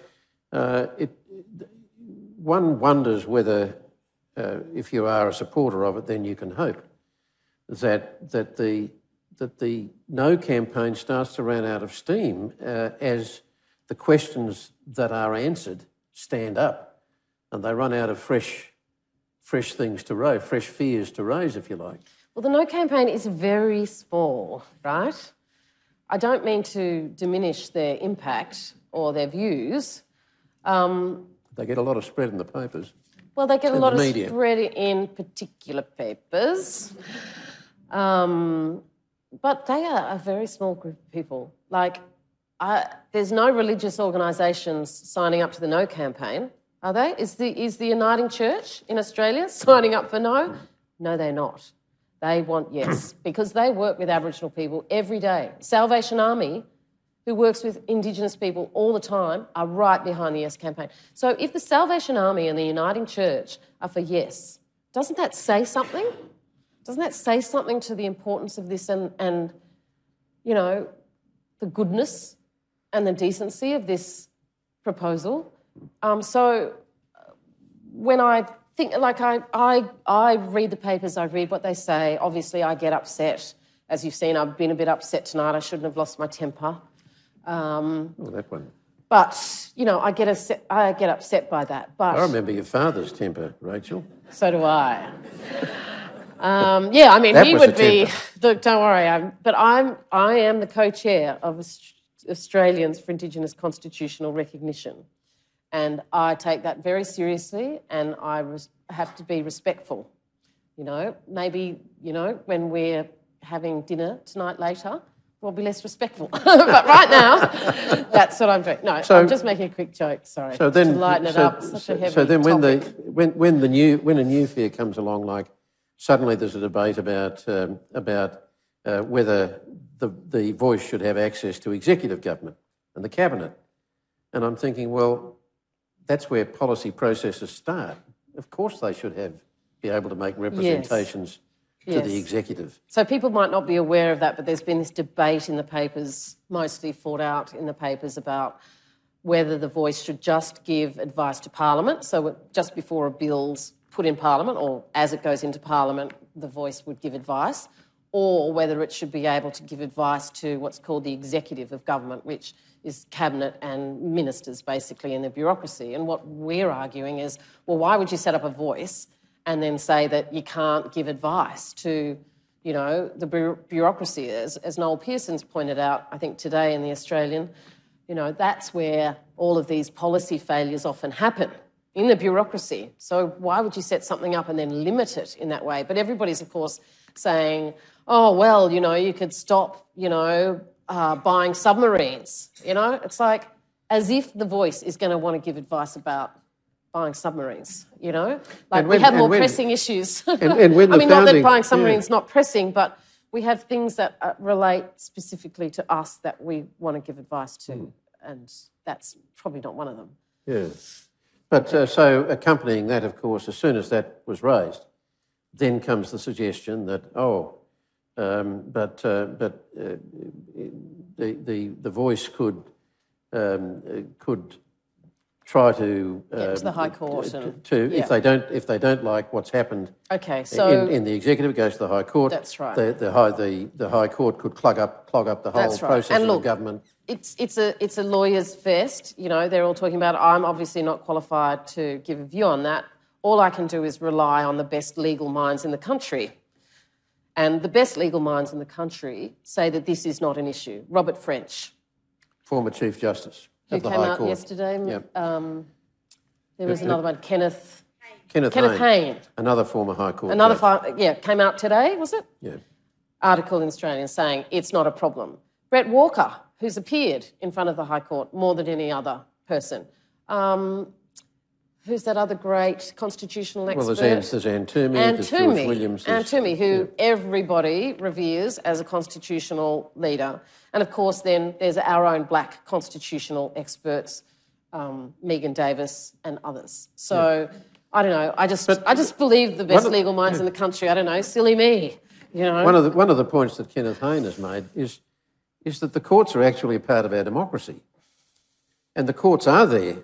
one wonders whether, if you are a supporter of it, then you can hope that the No campaign starts to run out of steam as the questions that are answered stand up, and they run out of fresh things to raise, fresh fears to raise, if you like. Well, the No campaign is very small, right? I don't mean to diminish their impact or their views. They get a lot of spread in the papers. Well, they get a lot of spread in particular papers. But they are a very small group of people. There's no religious organisations signing up to the No campaign, are they? Is the Uniting Church in Australia signing up for No? No, they're not. They want yes, because they work with Aboriginal people every day. Salvation Army, who works with Indigenous people all the time, are right behind the Yes campaign. So if the Salvation Army and the Uniting Church are for yes, doesn't that say something? Doesn't that say something to the importance of this and the goodness and the decency of this proposal? So when I think, I read the papers, I read what they say. Obviously, I get upset. As you've seen, I've been a bit upset tonight. I shouldn't have lost my temper. That one. But, I get upset by that. But I remember your father's temper, Rachel. So do I. He would be. Look, don't worry. I am the co-chair of Australians for Indigenous Constitutional Recognition, and I take that very seriously. And I have to be respectful. Maybe when we're having dinner tonight later, we'll be less respectful. But right now, that's what I'm doing. No, I'm just making a quick joke. Sorry. So then, to lighten it up. Such a heavy topic. when a new fear comes along, like suddenly there's a debate about whether the voice should have access to executive government and the cabinet, and I'm thinking, well, that's where policy processes start. Of course, they should be able to make representations. Yes. To the executive. So people might not be aware of that, but there's been this debate in the papers, mostly fought out in the papers, about whether the voice should just give advice to Parliament. So just before a bill's put in Parliament, or as it goes into Parliament, the voice would give advice, or whether it should be able to give advice to what's called the executive of government, which is cabinet and ministers, basically, in the bureaucracy. And what we're arguing is, well, why would you set up a voice and then say that you can't give advice to, the bureaucracy? As Noel Pearson's pointed out, I think today in The Australian, that's where all of these policy failures often happen, in the bureaucracy. So why would you set something up and then limit it in that way? But everybody's, of course, saying, oh, well, you could stop, buying submarines. It's like as if the voice is going to want to give advice about buying submarines, we have more pressing issues. And when not that buying submarines is not pressing, but we have things that relate specifically to us that we want to give advice to, and that's probably not one of them. Yeah. But so accompanying that, of course, as soon as that was raised, then comes the suggestion that, the voice could try to get to the High Court if they don't like what's happened. Okay, so in the executive, it goes to the High Court. That's right. The High Court could clog up the whole process of the government. it's a lawyer's fest. You know, they're all talking about it. I'm obviously not qualified to give a view on that. All I can do is rely on the best legal minds in the country. And the best legal minds in the country say that this is not an issue. Robert French, Former Chief Justice who of the came High out Court. yesterday. Yep. There was another one, Kenneth Hayne. Another former High Court judge. Came out today, was it? Yeah. Article in Australian saying it's not a problem. Brett Walker, who's appeared in front of the High Court more than any other person. Who's that other great constitutional expert? Well, there's Anne Toomey, there's George Williams. Anne Toomey, who everybody reveres as a constitutional leader. And, of course, then there's our own black constitutional experts, Megan Davis and others. So, I don't know. I just believe the best legal minds in the country. I don't know, silly me, you know. One of the points that Kenneth Hayne has made is that the courts are actually a part of our democracy. And the courts are there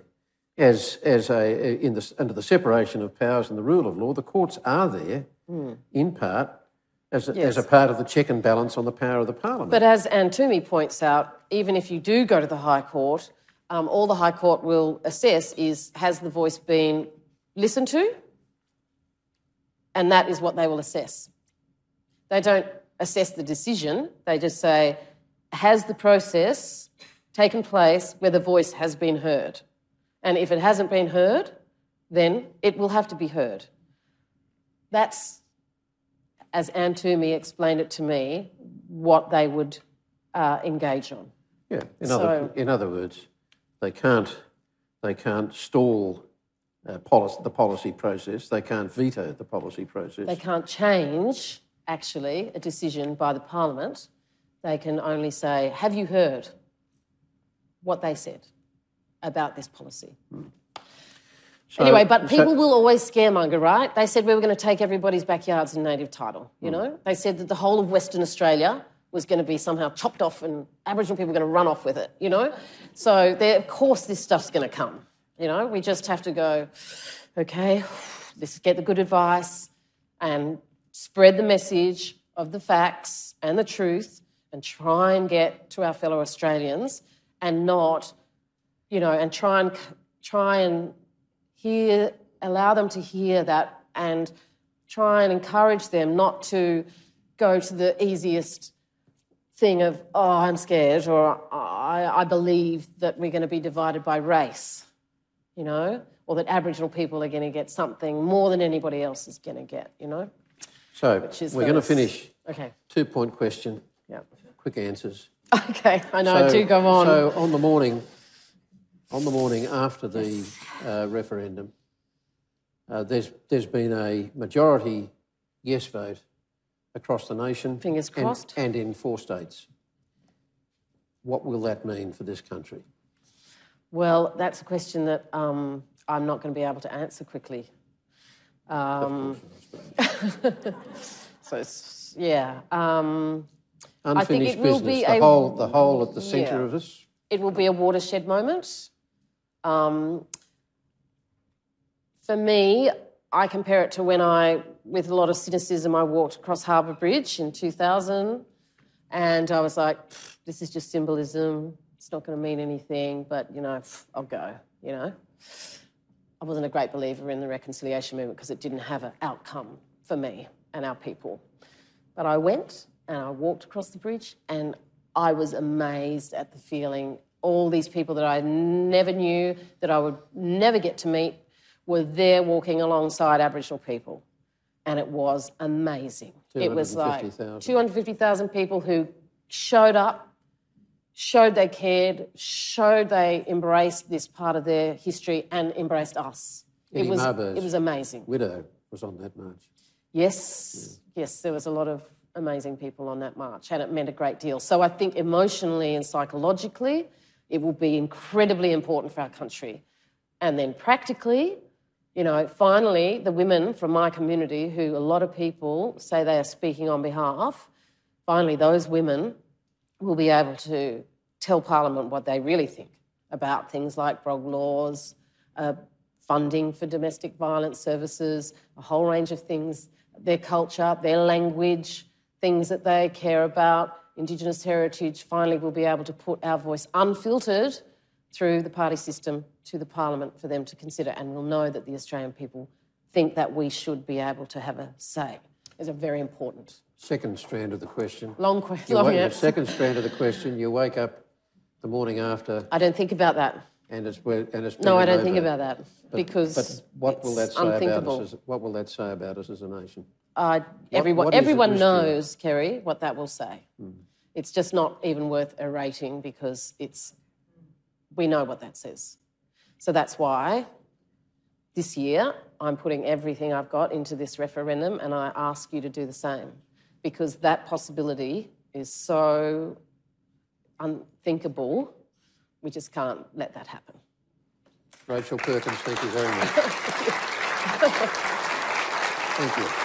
under the separation of powers and the rule of law. The courts are there, in part, as a part of the check and balance on the power of the Parliament. But as Anne Toomey points out, even if you do go to the High Court, all the High Court will assess is, has the voice been listened to? And that is what they will assess. They don't assess the decision. They just say, has the process taken place where the voice has been heard? And if it hasn't been heard, then it will have to be heard. That's, as Anne Toomey explained it to me, what they would engage on. Yeah. In other words, they can't stall the policy process. They can't veto the policy process. They can't change, actually, a decision by the Parliament. They can only say, have you heard what they said about this policy? But people will always scaremonger, right? They said we were going to take everybody's backyards in native title, you know? They said that the whole of Western Australia was going to be somehow chopped off and Aboriginal people were going to run off with it, you know? So, of course, this stuff's going to come, you know? We just have to go, okay, let's get the good advice and spread the message of the facts and the truth and try and get to our fellow Australians and not, you know, and try and allow them to hear that and try and encourage them not to go to the easiest thing of, oh, I'm scared, or I believe that we're going to be divided by race, you know, or that Aboriginal people are going to get something more than anybody else is going to get, you know. So we're going to finish. Okay. 2-point question. Yeah. Quick answers. Okay, I know. Do go on. So on the morning after the referendum, there's been a majority yes vote across the nation. Fingers crossed. And in 4 states. What will that mean for this country? Well, that's a question that I'm not going to be able to answer quickly. So it's, yeah. Unfinished I think it will business. be the whole at the centre of us. It will be a watershed moment. For me, I compare it to when with a lot of cynicism, I walked across Harbour Bridge in 2000 and I was like, this is just symbolism. It's not going to mean anything, but, you know, I'll go, you know. I wasn't a great believer in the reconciliation movement because it didn't have an outcome for me and our people. But I went and I walked across the bridge and I was amazed at the feeling. All these people that I never knew, that I would never get to meet, were there walking alongside Aboriginal people. And it was amazing. It was like 250,000 people who showed up, showed they cared, showed they embraced this part of their history and embraced us. Eddie Marbur's it was amazing. Widow was on that march. Yes, yes, there was a lot of amazing people on that march and it meant a great deal. So I think emotionally and psychologically, it will be incredibly important for our country. And then practically, you know, finally, the women from my community, who a lot of people say they are speaking on behalf, finally those women will be able to tell Parliament what they really think about things like BROG laws, funding for domestic violence services, a whole range of things, their culture, their language, things that they care about, Indigenous heritage finally will be able to put our voice unfiltered through the party system to the Parliament for them to consider, and we'll know that the Australian people think that we should be able to have a say. It's a very important... Second strand of the question. Long question. The second strand of the question, you wake up the morning after... I don't think about that. And it's no, I don't think about that, because but what will that say unthinkable. about us? What will that say about us as a nation? Everyone knows, Kerry, what that will say. It's just not even worth a rating, because we know what that says. So that's why this year I'm putting everything I've got into this referendum, and I ask you to do the same, because that possibility is so unthinkable. We just can't let that happen. Rachel Perkins, thank you very much. Thank you.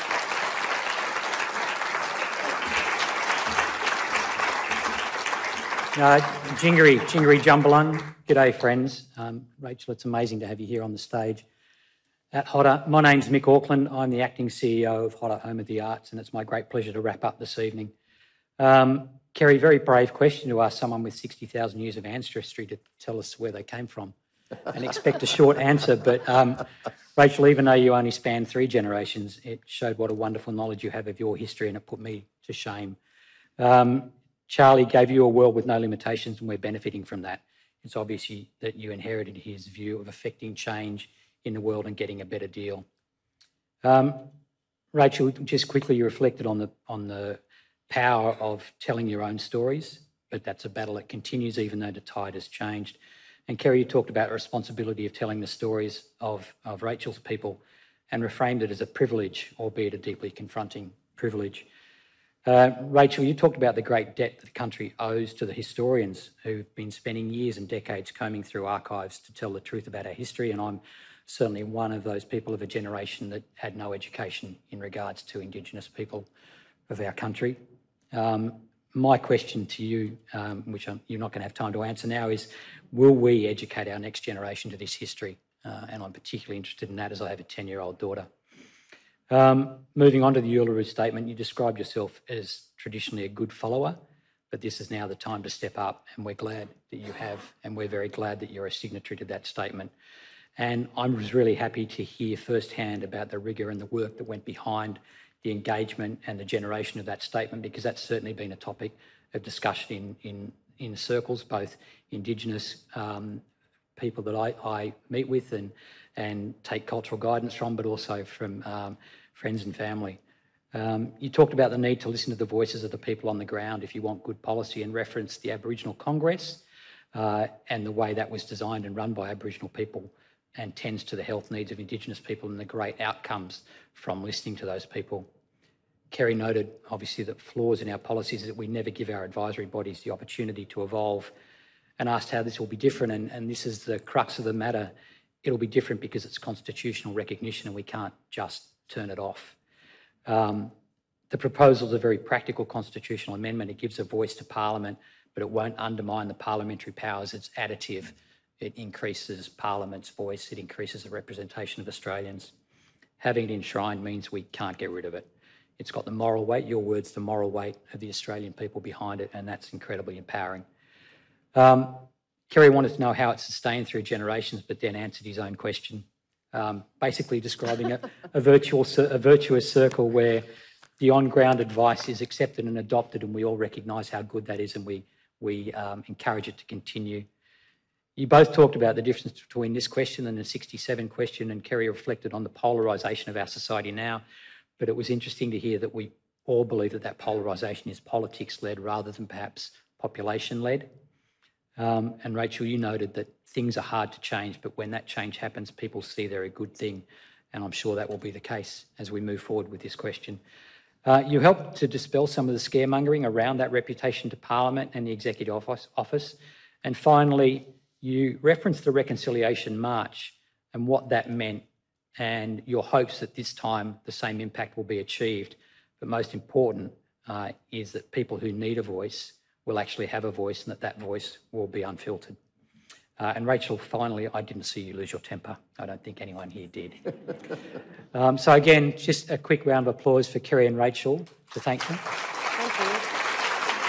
Jingeri Jumbalun. G'day, friends. Rachel, it's amazing to have you here on the stage at HOTA. My name's Mick Auckland. I'm the acting CEO of HOTA Home of the Arts, and it's my great pleasure to wrap up this evening. Kerry, very brave question to ask someone with 60,000 years of ancestry to tell us where they came from and expect a short answer. But Rachel, even though you only span 3 generations, it showed what a wonderful knowledge you have of your history, and it put me to shame. Charlie gave you a world with no limitations, and we're benefiting from that. It's obvious that you inherited his view of affecting change in the world and getting a better deal. Rachel, just quickly, you reflected on the power of telling your own stories, but that's a battle that continues even though the tide has changed. And Kerry, you talked about the responsibility of telling the stories of Rachel's people and reframed it as a privilege, albeit a deeply confronting privilege. Rachel, you talked about the great debt that the country owes to the historians who've been spending years and decades combing through archives to tell the truth about our history, and I'm certainly one of those people of a generation that had no education in regards to Indigenous people of our country. My question to you, which you're not going to have time to answer now, is will we educate our next generation to this history? And I'm particularly interested in that as I have a 10-year-old daughter. Moving on to the Uluru Statement, you described yourself as traditionally a good follower, but this is now the time to step up, and we're glad that you have, and we're very glad that you're a signatory to that statement. And I was really happy to hear firsthand about the rigour and the work that went behind the engagement and the generation of that statement, because that's certainly been a topic of discussion in circles, both Indigenous people that I meet with and take cultural guidance from, but also from friends and family. You talked about the need to listen to the voices of the people on the ground if you want good policy, and referenced the Aboriginal Congress and the way that was designed and run by Aboriginal people and tends to the health needs of Indigenous people and the great outcomes from listening to those people. Kerry noted, obviously, that flaws in our policies is that we never give our advisory bodies the opportunity to evolve, and asked how this will be different, and this is the crux of the matter. It'll be different because it's constitutional recognition and we can't just turn it off. The proposal is a very practical constitutional amendment. It gives a voice to Parliament, but it won't undermine the parliamentary powers. It's additive. It increases Parliament's voice. It increases the representation of Australians. Having it enshrined means we can't get rid of it. It's got the moral weight, your words, the moral weight of the Australian people behind it, and that's incredibly empowering. Kerry wanted to know how it's sustained through generations, but then answered his own question, basically describing a virtuous circle where the on-ground advice is accepted and adopted, and we all recognise how good that is, and we encourage it to continue. You both talked about the difference between this question and the 67 question, and Kerry reflected on the polarisation of our society now, but it was interesting to hear that we all believe that polarisation is politics-led rather than perhaps population-led. And Rachel, you noted that things are hard to change, but when that change happens, people see they're a good thing, and I'm sure that will be the case as we move forward with this question. You helped to dispel some of the scaremongering around that reputation to Parliament and the Executive Office. And finally, you referenced the Reconciliation March and what that meant, and your hopes that this time the same impact will be achieved. But most important is that people who need a voice will actually have a voice, and that voice will be unfiltered. And Rachel, finally, I didn't see you lose your temper. I don't think anyone here did. So again, just a quick round of applause for Kerry and Rachel to thank them. Thank you.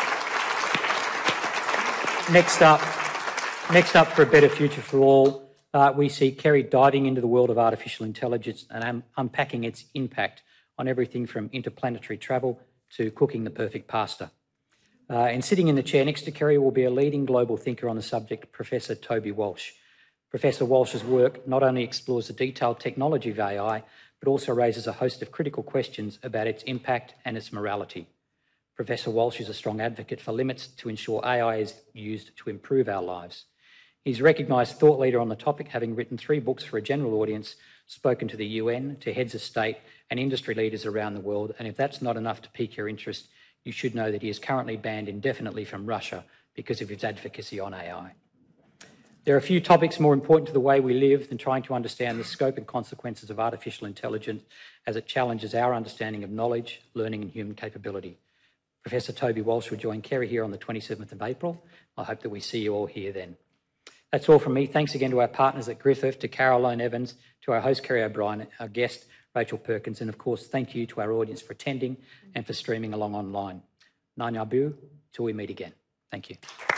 Next up for a better future for all, we see Kerry diving into the world of artificial intelligence and unpacking its impact on everything from interplanetary travel to cooking the perfect pasta. And sitting in the chair next to Kerry will be a leading global thinker on the subject, Professor Toby Walsh. Professor Walsh's work not only explores the detailed technology of AI, but also raises a host of critical questions about its impact and its morality. Professor Walsh is a strong advocate for limits to ensure AI is used to improve our lives. He's a recognised thought leader on the topic, having written 3 books for a general audience, spoken to the UN, to heads of state and industry leaders around the world, and if that's not enough to pique your interest, you should know that he is currently banned indefinitely from Russia because of his advocacy on AI. There are a few topics more important to the way we live than trying to understand the scope and consequences of artificial intelligence as it challenges our understanding of knowledge, learning and human capability. Professor Toby Walsh will join Kerry here on the 27th of April. I hope that we see you all here then. That's all from me. Thanks again to our partners at Griffith, to Caroline Evans, to our host Kerry O'Brien, our guest Rachel Perkins, and of course thank you to our audience for attending and for streaming along online. Ngā ngā bū, till we meet again. Thank you.